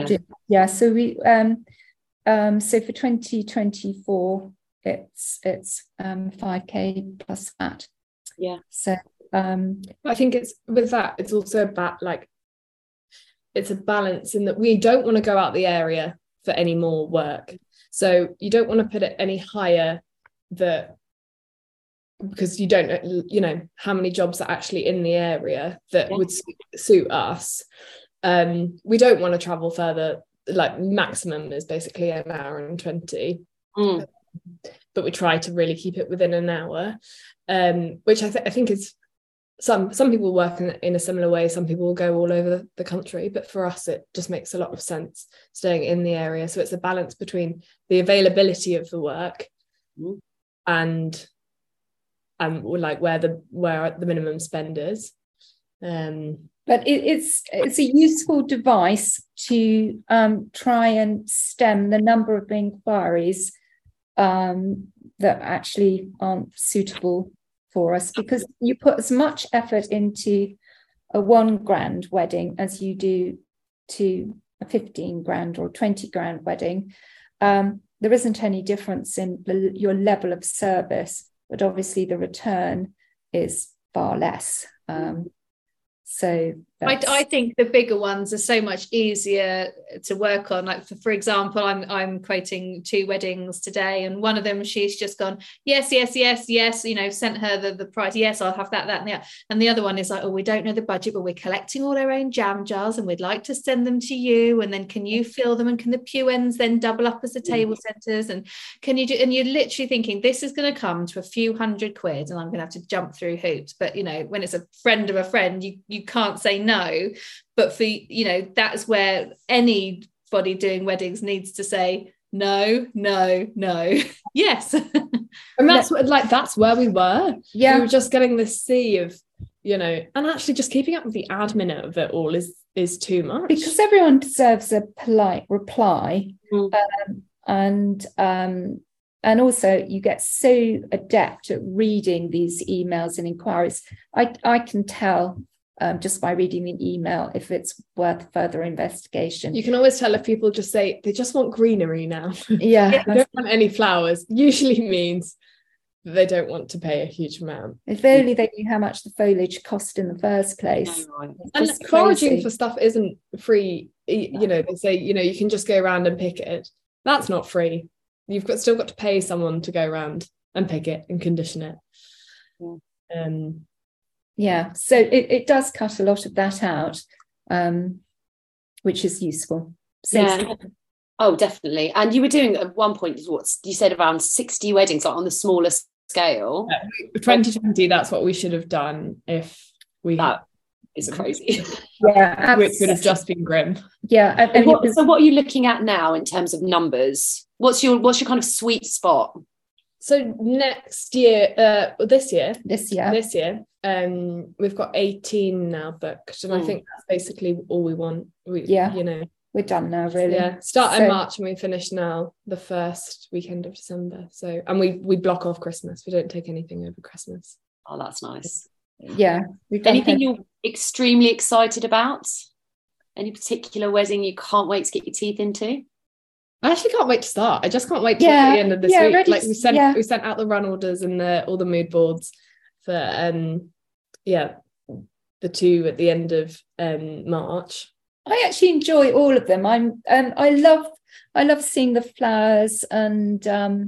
so for 2024 it's 5k plus VAT. So I think it's with that, it's also about it's a balance in that we don't want to go out the area for any more work. So you don't want to put it any higher because you don't know how many jobs are actually in the area that would suit us. We don't want to travel further. Maximum is basically an hour and 20, but we try to really keep it within an hour, which I think is some people work in a similar way. Some people will go all over the country, but for us it just makes a lot of sense staying in the area. So it's a balance between the availability of the work and where the minimum spend is. But it's a useful device to try and stem the number of inquiries that actually aren't suitable for us, because you put as much effort into a £1,000 wedding as you do to a 15 grand or 20 grand wedding. There isn't any difference in your level of service, but obviously the return is far less. So I think the bigger ones are so much easier to work on. Like for example, I'm quoting 2 weddings today, and one of them she's just gone yes, sent her the price, yes, I'll have that and that, and the other one is like, oh, we don't know the budget, but we're collecting all our own jam jars and we'd like to send them to you, and then can you fill them, and can the pew ends then double up as the table centers, and can you do, and you're literally thinking this is going to come to a few £100 and I'm going to have to jump through hoops. But when it's a friend of a friend, you can't say no. But for that's where anybody doing weddings needs to say no yes. And that's where we were. We were just getting this sea of and actually just keeping up with the admin of it all is too much, because everyone deserves a polite reply. And also you get so adept at reading these emails and inquiries. I can tell just by reading the email if it's worth further investigation. You can always tell if people just say they just want greenery now. They don't want any flowers. Usually means they don't want to pay a huge amount. If only they knew how much the foliage cost in the first place. And foraging for stuff isn't free. You know, they say, you know, you can just go around and pick it. That's not free. You've still got to pay someone to go around and pick it and condition it. So it does cut a lot of that out, which is useful. Oh, definitely. And you were doing at one point, what you said, around 60 weddings, like on the smaller scale. 2020, that's what we should have done if we that is crazy. Which would have just been grim. So what are you looking at now in terms of numbers? What's your kind of sweet spot? So next year, this year, we've got 18 now booked, and I think that's basically all we want. You know, we're done now, really. Start in March and we finish now the first weekend of December. So, and we block off Christmas. We don't take anything over Christmas. Oh, that's nice. Anything you're extremely excited about? Any particular wedding you can't wait to get your teeth into? I actually can't wait to start. I just can't wait till the end of this week. Like we sent out the run orders and all the mood boards for the two at the end of March. I actually enjoy all of them. I love seeing the flowers, and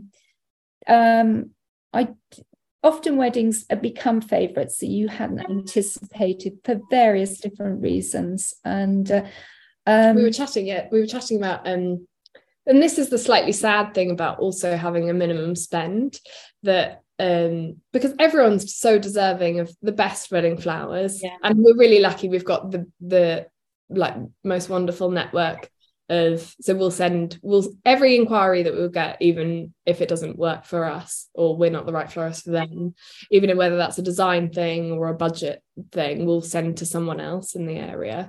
often weddings become favourites that you hadn't anticipated for various different reasons. And we were chatting about and this is the slightly sad thing about also having a minimum spend, that because everyone's so deserving of the best wedding flowers, and we're really lucky we've got the like most wonderful network of, so every inquiry that we'll get, even if it doesn't work for us or we're not the right florist for them, even whether that's a design thing or a budget thing, we'll send to someone else in the area.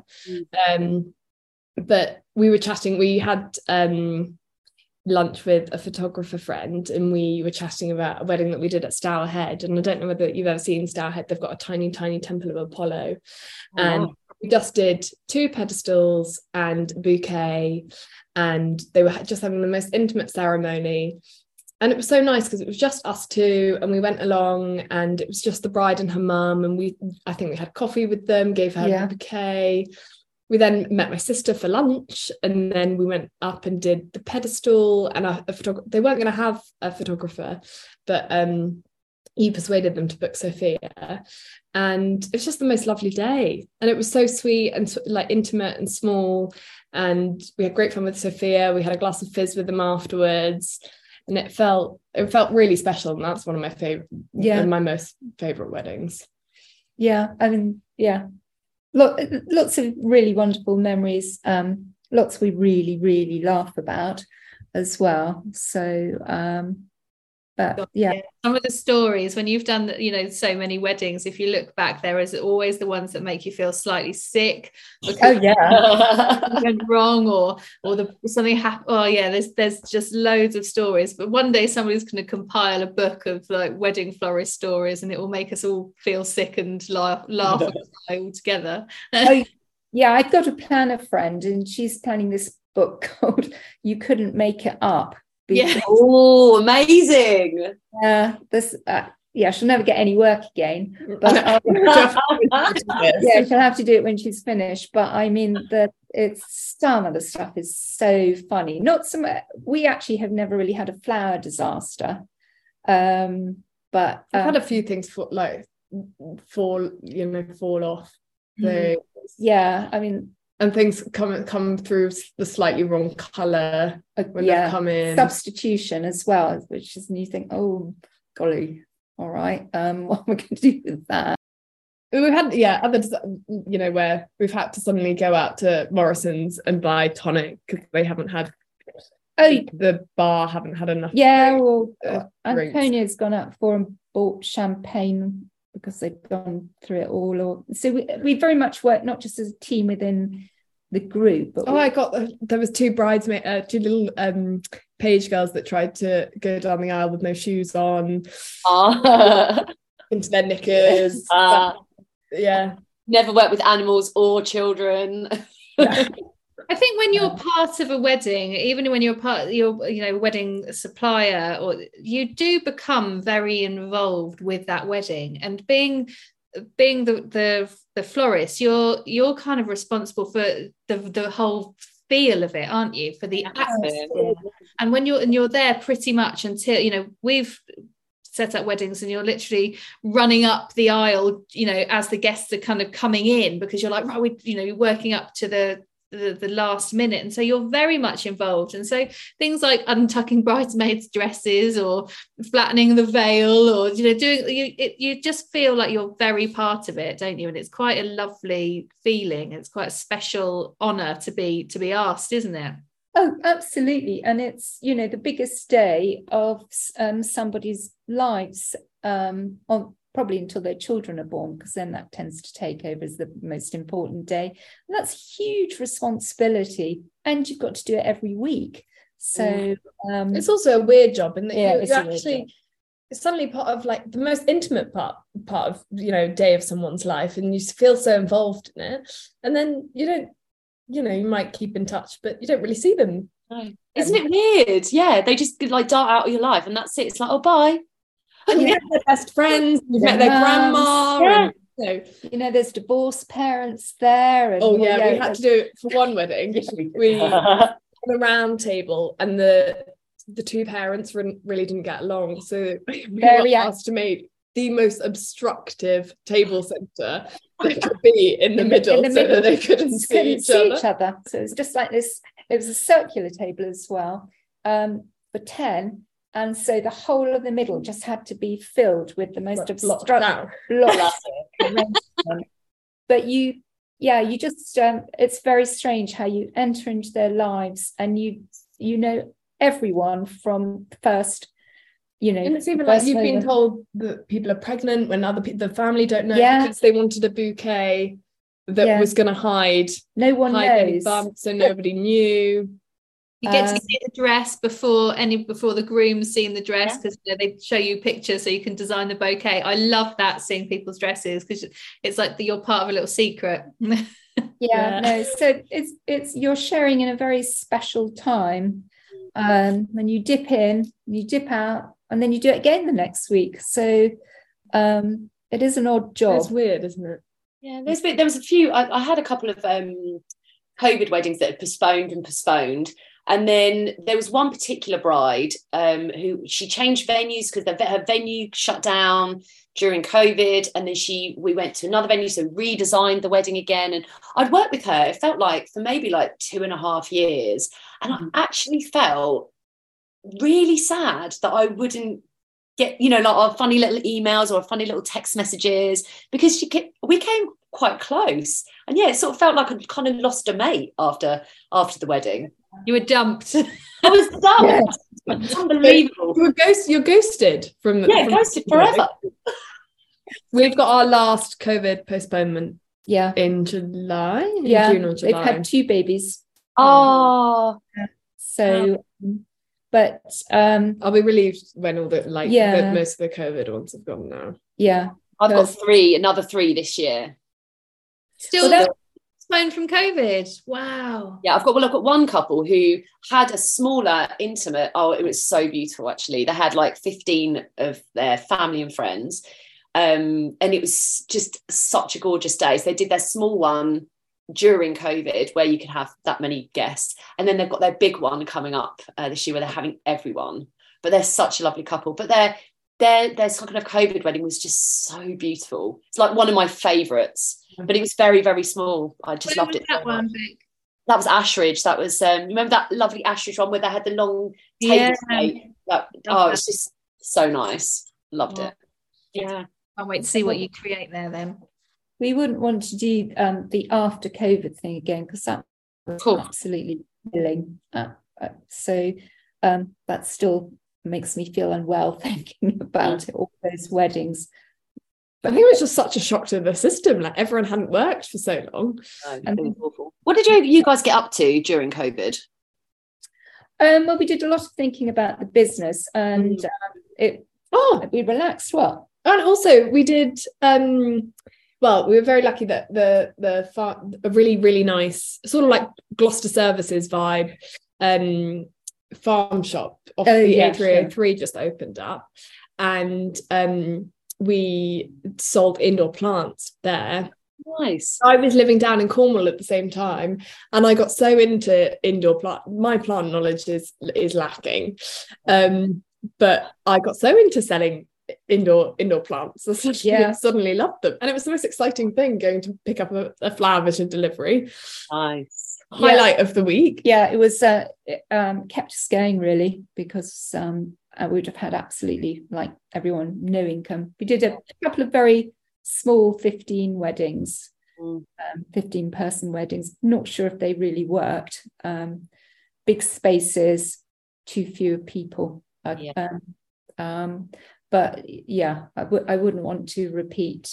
But we were chatting, we had lunch with a photographer friend, and we were chatting about a wedding that we did at Stour Head, and I don't know whether you've ever seen Stour Head. They've got a tiny temple of Apollo, and we just did 2 pedestals and a bouquet, and they were just having the most intimate ceremony. And it was so nice because it was just us two, and we went along, and it was just the bride and her mum, and I think we had coffee with them, gave her a bouquet. We then met my sister for lunch, and then we went up and did the pedestal, and they weren't going to have a photographer, but he persuaded them to book Sophia, and it was just the most lovely day, and it was so sweet and like intimate and small, and we had great fun with Sophia. We had a glass of fizz with them afterwards, and it felt really special, and that's one of my favorite, my most favorite weddings. Lots of really wonderful memories, lots we really, really laugh about as well. So some of the stories when you've done so many weddings, if you look back, there is always the ones that make you feel slightly sick because went wrong or something happened. There's just loads of stories, but one day somebody's going to compile a book of like wedding florist stories, and it will make us all feel sick and laugh all together. I've got a planner friend, and she's planning this book called You Couldn't Make It Up. Oh, amazing. She'll never get any work again, but she'll have to do it when she's finished. But I mean, some of the stuff is so funny. We actually have never really had a flower disaster, but I've had a few things fall off. So I mean, and things come through the slightly wrong colour when they come in. Substitution as well, which is, and you think, oh golly, all right, what am I going to do with that? We've had others, where we've had to suddenly go out to Morrison's and buy tonic because they haven't had. The bar haven't had enough. Antonia's gone out before and bought champagne because they've gone through it all. So we very much work not just as a team within the group. But there was 2 bridesmaids, 2 little page girls that tried to go down the aisle with no shoes on, into their knickers. Never worked with animals or children. I think when you're part of a wedding, even when you're part of your, wedding supplier, or you do become very involved with that wedding, and being the florist, you're kind of responsible for the whole feel of it, aren't you? For the atmosphere. And when you're there pretty much until, we've set up weddings and you're literally running up the aisle, as the guests are kind of coming in, because you're like, right, you're working up to the last minute, and so you're very much involved. And so things like untucking bridesmaids' dresses or flattening the veil, or you just feel like you're very part of it, don't you? And it's quite a lovely feeling. It's quite a special honor to be asked, isn't it? Oh, absolutely. And it's the biggest day of somebody's lives, probably until their children are born, because then that tends to take over as the most important day. And that's huge responsibility, and you've got to do it every week. So it's also a weird job, and you're actually suddenly part of like the most intimate part of day of someone's life, and you feel so involved in it. And then you might keep in touch, but you don't really see them. No. Isn't it weird? Yeah, they just like dart out of your life, and that's it. It's like, oh, bye. And you met their best friends, you've met their grandma. And, there's divorced parents there. And, we had to do it for one wedding. We had a round table, and the two parents really didn't get along. So we were asked to make the most obstructive table centre that could be in the middle, that they couldn't see each other. So it was just like this. It was a circular table as well, for 10. And so the whole of the middle just had to be filled with the most obstructive blocks. But you just, it's very strange how you enter into their lives, and you know everyone from first, and it's even like you've been told that people are pregnant when the family don't know, because they wanted a bouquet that was going to hide. No one knows. So nobody knew. You get to see the dress before the groom's seen the dress, because they show you pictures so you can design the bouquet. I love that, seeing people's dresses, because it's like you're part of a little secret. No, so it's you're sharing in a very special time, when you dip in, you dip out, and then you do it again the next week. So it is an odd job. It's weird, isn't it? Yeah, there was a few. I had a couple of COVID weddings that had postponed. And then there was one particular bride who she changed venues because her venue shut down during COVID. And then we went to another venue, so redesigned the wedding again. And I'd worked with her, it felt like, for maybe like 2.5 years. And I actually felt really sad that I wouldn't get, like our funny little emails or funny little text messages, because we came quite close. And it sort of felt like I'd kind of lost a mate after the wedding. You were dumped. I was dumped. Yeah. It's unbelievable. You're ghosted from ghosted forever. We've got our last COVID postponement. In July. June or July. They've had 2 babies. Oh. So, but I'll be relieved when all the most of the COVID ones have gone now. Yeah, I've got another 3 this year. Still. Postponed from COVID. Wow. Yeah, I've got one couple who had a smaller, intimate. Oh, it was so beautiful. Actually, they had like 15 of their family and friends, and it was just such a gorgeous day. So they did their small one during COVID, where you could have that many guests, and then they've got their big one coming up this year, where they're having everyone. But they're such a lovely couple. But their kind of COVID wedding was just so beautiful. It's like one of my favourites. But it was very, very small. I just loved it. That one, Vic? That was Ashridge. That was remember that lovely Ashridge one where they had the long table? It's just so nice. Loved it. Yeah. Can't wait to see what you create there then. We wouldn't want to do the after COVID thing again, because that was absolutely killing. So that still makes me feel unwell thinking about it, all those weddings. I think it was just such a shock to the system. Like, everyone hadn't worked for so long. And awful. What did you guys get up to during COVID? Well, we did a lot of thinking about the business, and we relaxed well. And also we did well, we were very lucky that a really, really nice sort of like Gloucester Services vibe farm shop off the A303 just opened up, and we sold indoor plants there. Nice. I was living down in Cornwall at the same time, and I got so into indoor plant. My plant knowledge is lacking, but I got so into selling indoor plants. I suddenly loved them, and it was the most exciting thing, going to pick up a flower vision delivery. Nice. Highlight of the week. Yeah, it was kept us going, really, because I would have had absolutely, like everyone, no income. We did a couple of very small 15 weddings, 15 person weddings. Not sure if they really worked. Big spaces, too few people. But yeah, I wouldn't want to repeat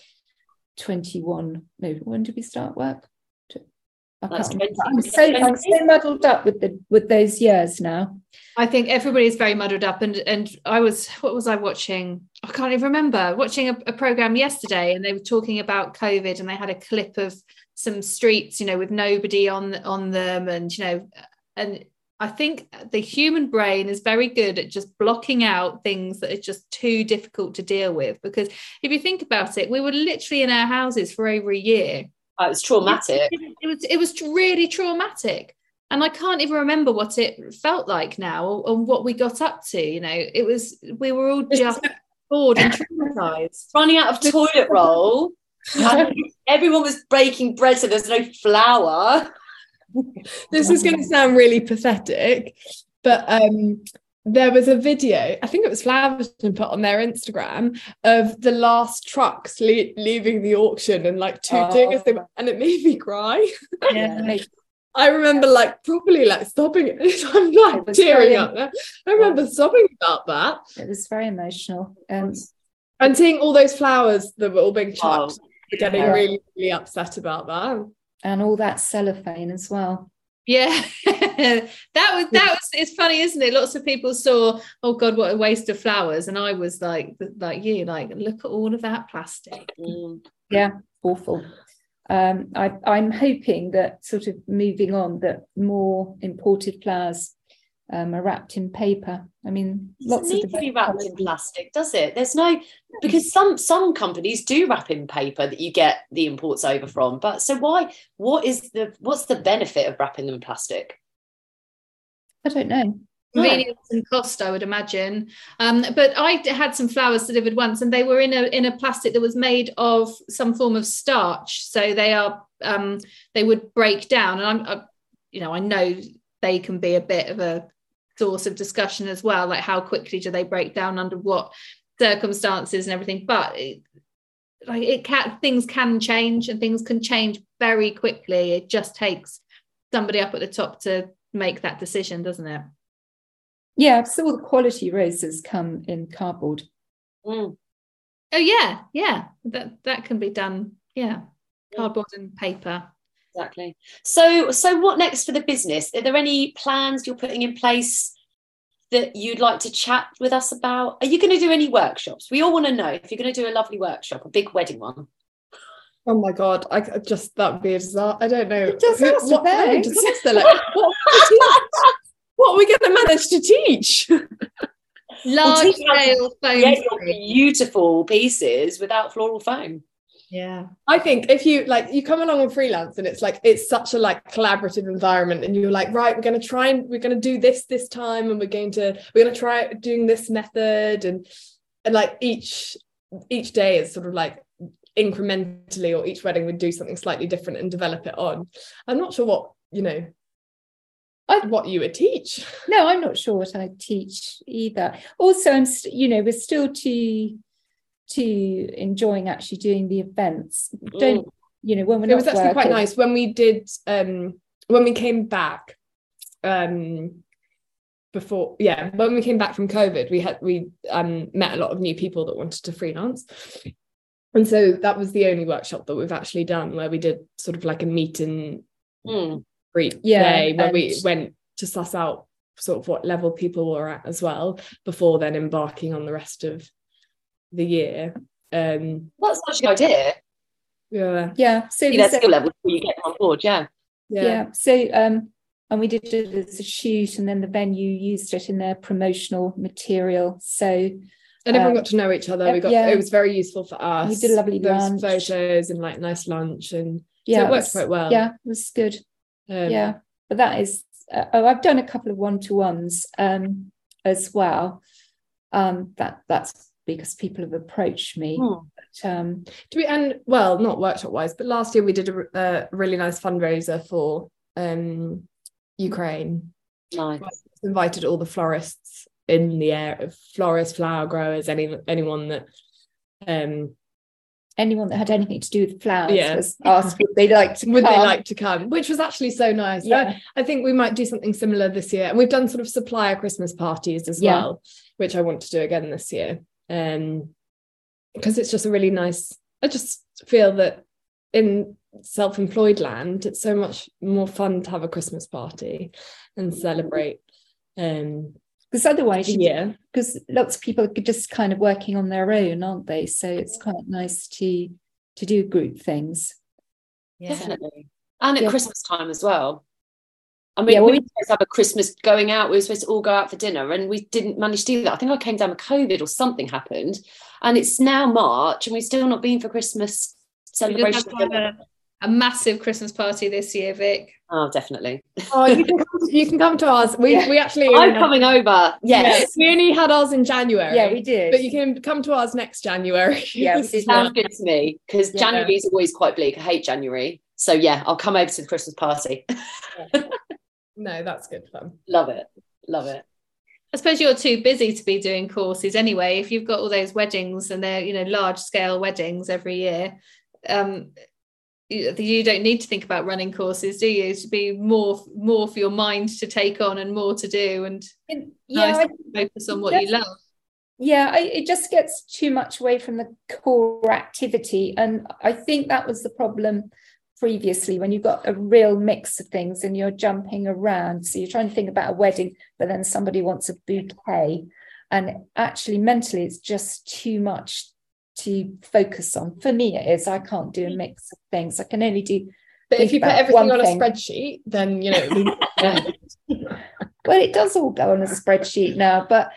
21. No, when did we start work? I'm so muddled up with those years now. I think everybody's very muddled up, and what was I watching? I can't even remember. Watching a program yesterday, and they were talking about COVID, and they had a clip of some streets, with nobody on them, and and I think the human brain is very good at just blocking out things that are just too difficult to deal with. Because if you think about it, we were literally in our houses for over a year. It was traumatic. It was really traumatic, and I can't even remember what it felt like now, or what we got up to. We were all just bored and traumatized, running out of toilet roll, and everyone was baking bread, so there's no flour. This is going to sound really pathetic, but there was a video, I think it was Flower Vision put on their Instagram, of the last trucks leaving the auction and like tooting as they went, and it made me cry. Yeah. I remember properly stopping it. I'm like tearing up there. I remember sobbing about that. It was very emotional. And seeing all those flowers that were all being chucked, getting really, really upset about that. And all that cellophane as well. Yeah, that was it's funny, isn't it? Lots of people saw, oh God, what a waste of flowers, and I was like look at all of that plastic. Yeah, awful. I'm hoping that, sort of moving on, that more imported flowers are wrapped in paper. I mean, lots of them to be wrapped in plastic, does it? There's no, because some companies do wrap in paper that you get the imports over from. But so what's the benefit of wrapping them in plastic? I don't know. Convenience and cost, I would imagine. But I had some flowers delivered once, and they were in a plastic that was made of some form of starch. So they would break down, and I know they can be a bit of a source of discussion as well, like how quickly do they break down, under what circumstances and everything. But things can change, and things can change very quickly. It just takes somebody up at the top to make that decision, doesn't it? Yeah, so all the quality roses come in cardboard. Oh yeah, that can be done. Yeah, cardboard and paper. Exactly. So what next for the business? Are there any plans you're putting in place that you'd like to chat with us about? Are you going to do any workshops? We all want to know if you're going to do a lovely workworkshop, a big wedding one. Oh my God, that would be a disaster. I don't know. What are we going to manage to teach? Large scale foam. Get your beautiful pieces without floral foam. Yeah, I think if you come along on freelance, and it's such a collaborative environment, and you're like, right, we're going to do this time, and we're going to try doing this method, and each day is sort of incrementally, or each wedding would do something slightly different and develop it on. I'm not sure what what you would teach. No, I'm not sure what I'd teach either. Also, we're still too enjoying actually doing the events. When we're not, it was actually working. Quite nice when we did when we came back when we came back from COVID, we met a lot of new people that wanted to freelance, and so that was the only workshop that we've actually done where we did sort of a meet and greet day, where we went to suss out sort of what level people were at as well, before then embarking on the rest of the year. That's such a good idea. So their skill level before you get them on board. So and we did it as a shoot, and then the venue used it in their promotional material. So and everyone got to know each other. It was very useful for us. We did a lovely lunch, photos, and like nice lunch, and so it worked quite well. Yeah, it was good. But that is I've done a couple of one-to-ones as well. That's because people have approached me. But, not workshop wise, but last year we did a really nice fundraiser for Ukraine. Nice. We invited all the florists in the area, florists, flower growers, anyone that had anything to do with flowers was asked would they like to come, which was actually so nice. I think we might do something similar this year, and we've done sort of supplier Christmas parties as well, which I want to do again this year, because it's just a really nice, I just feel that in self-employed land it's so much more fun to have a Christmas party and celebrate, because otherwise because lots of people are just kind of working on their own, aren't they? So it's quite nice to do group things. Definitely. And at Christmas time as well. I mean, we were supposed to have a Christmas going out. We were supposed to all go out for dinner, and we didn't manage to do that. I think I came down with COVID or something happened, and it's now March and we've still not been for Christmas celebration. A massive Christmas party this year, Vic. Oh, definitely. Oh, you can come to ours. We actually. I'm coming over. Yes. We only had ours in January. Yeah, we did. But you can come to ours next January. Yeah, sounds good to me, because January is always quite bleak. I hate January. So I'll come over to the Christmas party. No, that's good fun. Love it. I suppose you're too busy to be doing courses anyway. If you've got all those weddings and they're large scale weddings every year, you don't need to think about running courses, do you? To be more for your mind to take on and more to do, and focus on what you love. It just gets too much away from the core activity, and I think that was the problem previously, when you've got a real mix of things and you're jumping around. So you're trying to think about a wedding, but then somebody wants a bouquet, and actually mentally it's just too much to focus on. For me, it is. I can't do a mix of things. I can only do. But if you put everything on a spreadsheet, then well, it does all go on a spreadsheet now. But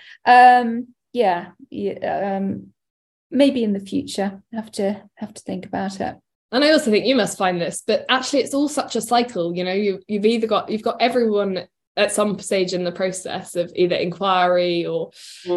maybe in the future, have to think about it. And I also think you must find this, but actually it's all such a cycle. You've got everyone at some stage in the process of either inquiry or.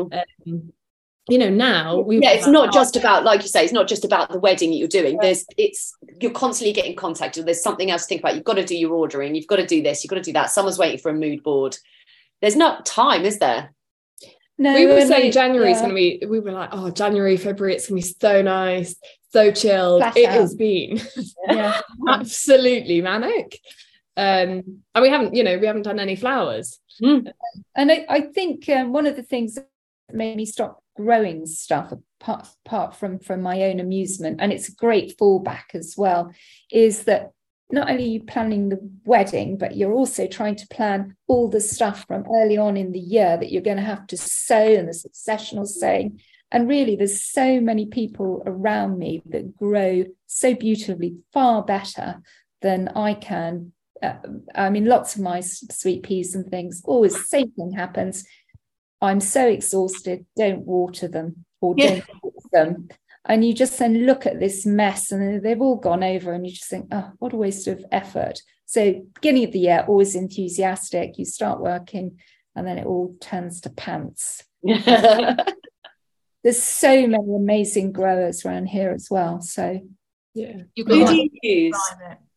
Now it's not just about, like you say, it's not just about the wedding that you're doing. You're constantly getting contacted. There's something else to think about. You've got to do your ordering, you've got to do this, you've got to do that. Someone's waiting for a mood board. There's not time, is there? No, we were saying January is going to be, we were like, January, February, it's going to be so nice, so chilled. It has been absolutely manic. And we haven't done any flowers. And I think one of the things that made me stop growing stuff, apart from my own amusement, and it's a great fallback as well, is that not only are you planning the wedding, but you're also trying to plan all the stuff from early on in the year that you're going to have to sow, and the successional sowing. And really, there's so many people around me that grow so beautifully, far better than I can. Lots of my sweet peas and things, always the same thing happens. I'm so exhausted, don't water them or don't cook them. And you just then look at this mess and they've all gone over, and you just think, oh, what a waste of effort. So beginning of the year, always enthusiastic, you start working and then it all turns to pants. There's so many amazing growers around here as well. So who do you use?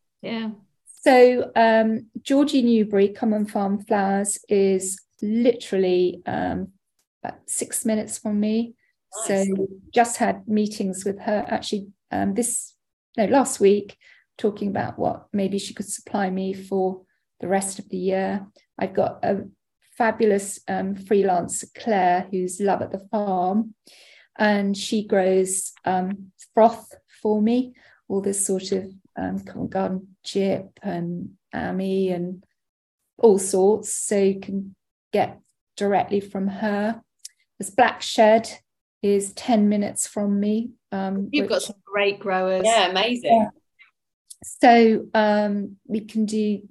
So Georgie Newbury Common Farm Flowers is literally about 6 minutes from me. Nice. So just had meetings with her actually last week, talking about what maybe she could supply me for the rest of the year. I've got a fabulous freelancer, Claire, who's Love at the Farm, and she grows froth for me, all this sort of Covent Garden chip and Ami and all sorts, so you can get directly from her. There's Black Shed, is 10 minutes from me. You've got some great growers. Yeah, amazing. Yeah. So we can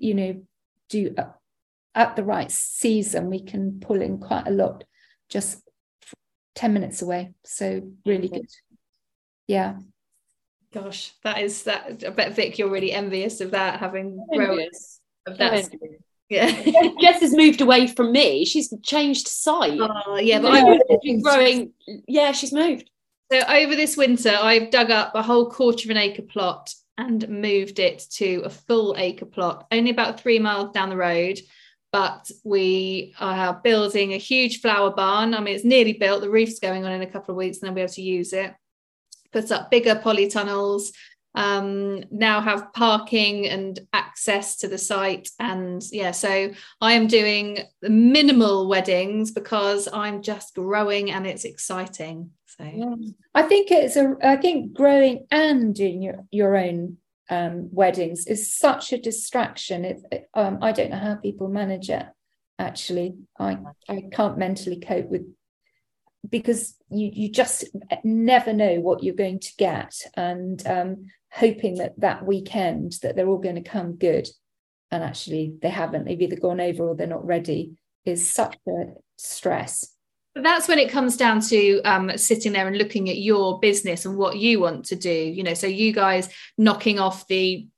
do at the right season, we can pull in quite a lot just 10 minutes away. So really good. Yeah. Gosh, that. I bet, Vic, you're really envious of that, having growers of that. Yeah. Jess has moved away from me. She's changed site. Oh, yeah, but she's growing. Yeah, she's moved. So over this winter, I've dug up a whole 1/4 acre plot and moved it to a full acre plot, only about 3 miles down the road. But we are building a huge flower barn. I mean, it's nearly built. The roof's going on in a couple of weeks, and then we'll be able to use it. Put up bigger polytunnels. Now have parking and access to the site. And yeah, so I am doing minimal weddings because I'm just growing and it's exciting. So yeah. I think growing and doing your own weddings is such a distraction. I don't know how people manage it. Actually, I can't mentally cope with, because you just never know what you're going to get, and hoping that weekend that they're all going to come good, and actually they haven't. They've either gone over or they're not ready, is such a stress. But that's when it comes down to sitting there and looking at your business and what you want to do. So you guys knocking off the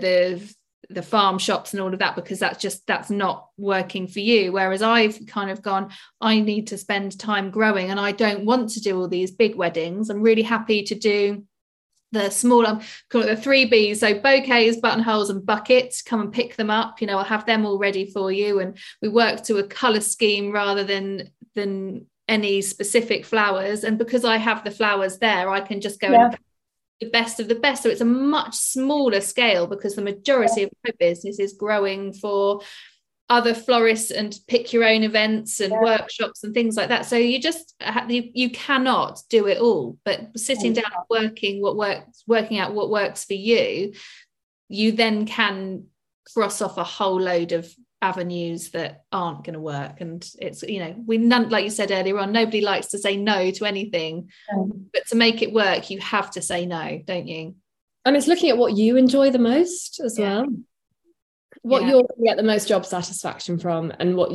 farm shops and all of that, because that's not working for you. Whereas I've kind of gone, I need to spend time growing, and I don't want to do all these big weddings. I'm really happy to do the smaller, call it the 3Bs, so bouquets, buttonholes and buckets. Come and pick them up. I'll have them all ready for you, and we work to a colour scheme rather than any specific flowers. And because I have the flowers there, I can just go and the best of the best. So it's a much smaller scale, because the majority of my business is growing for other florists and pick your own events and workshops and things like that. So you just you cannot do it all. But sitting down and working out what works for you, you then can cross off a whole load of avenues that aren't going to work. And it's like you said earlier on, nobody likes to say no to anything, but to make it work you have to say no, don't you? And it's looking at what you enjoy the most as well, what you're going to get the most job satisfaction from, and what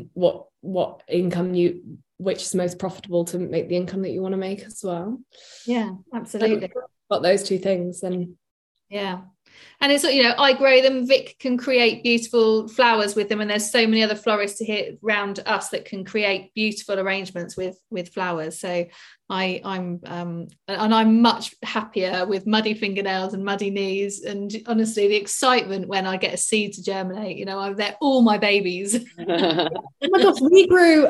income which is most profitable to make the income that you want to make as well. Yeah, absolutely. Got those two things, then and it's I grow them. Vic can create beautiful flowers with them, and there's so many other florists here around us that can create beautiful arrangements with flowers. So I'm much happier with muddy fingernails and muddy knees. And honestly, the excitement when I get a seed to germinate, they're all my babies. Oh my gosh, we grew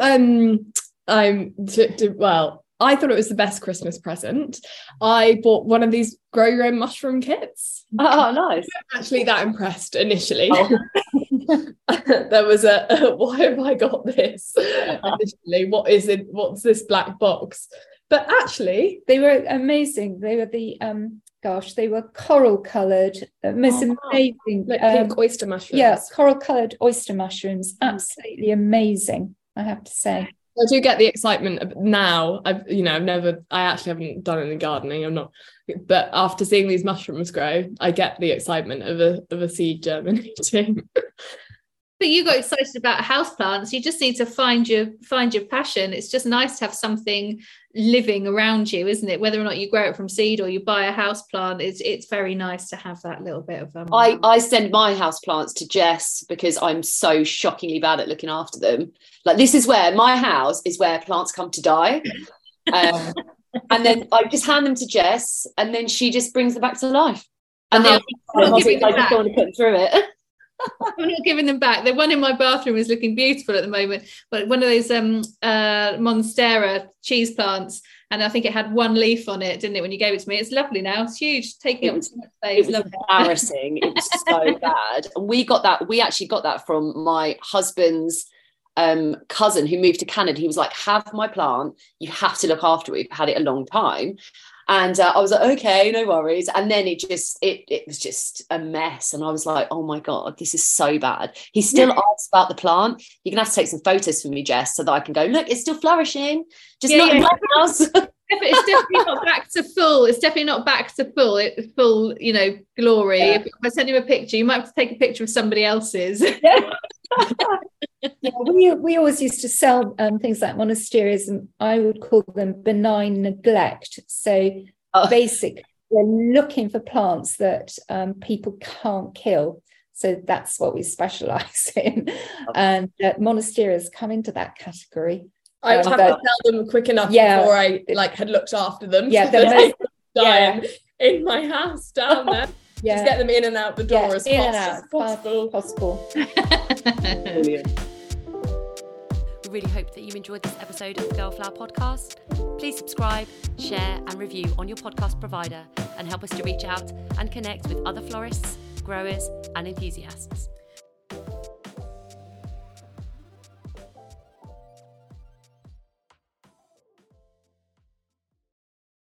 I thought it was the best Christmas present. I bought one of these grow your own mushroom kits. Oh, nice. I wasn't actually that impressed initially. There was why have I got this? Initially, what's this black box? But actually they were amazing. They were they were coral coloured, most amazing, like pink oyster mushrooms. Yeah, coral coloured oyster mushrooms, absolutely amazing, I have to say. I do get the excitement now. I actually haven't done any gardening. But after seeing these mushrooms grow, I get the excitement of a seed germinating. But you got excited about houseplants. You just need to find your passion. It's just nice to have something living around you, isn't it? Whether or not you grow it from seed or you buy a houseplant, it's very nice to have that little bit of I send my houseplants to Jess because I'm so shockingly bad at looking after them. Like, this is where my house is where plants come to die. And then I just hand them to Jess, and then she just brings them back to life. And then I just don't want to put them through it. I'm not giving them back. The one in my bathroom is looking beautiful at the moment, but one of those Monstera cheese plants, and I think it had one leaf on it, didn't it, when you gave it to me? It's lovely now. It's huge, taking up too much space. It was embarrassing. It was so bad. And we actually got that from my husband's cousin who moved to Canada. He was like, have my plant, you have to look after it. We've had it a long time. And I was like, okay, no worries. And then it was just a mess. And I was like, oh my God, this is so bad. He still asked about the plant. You're going to have to take some photos for me, Jess, so that I can go, look, it's still flourishing. Just not in my house. It's definitely not back to full. It's definitely not back to full, glory. Yeah. If I send you a picture, you might have to take a picture of somebody else's. We always used to sell things like monasterias, and I would call them benign neglect. So basically, we're looking for plants that people can't kill. So that's what we specialise in. And monasterias come into that category. I would have to sell them quick enough before I had looked after them. Yeah, dying in my house down there. Just get them in and out the door as fast as possible. Brilliant. We really hope that you enjoyed this episode of the Girlflower Podcast. Please subscribe, share and review on your podcast provider and help us to reach out and connect with other florists, growers and enthusiasts.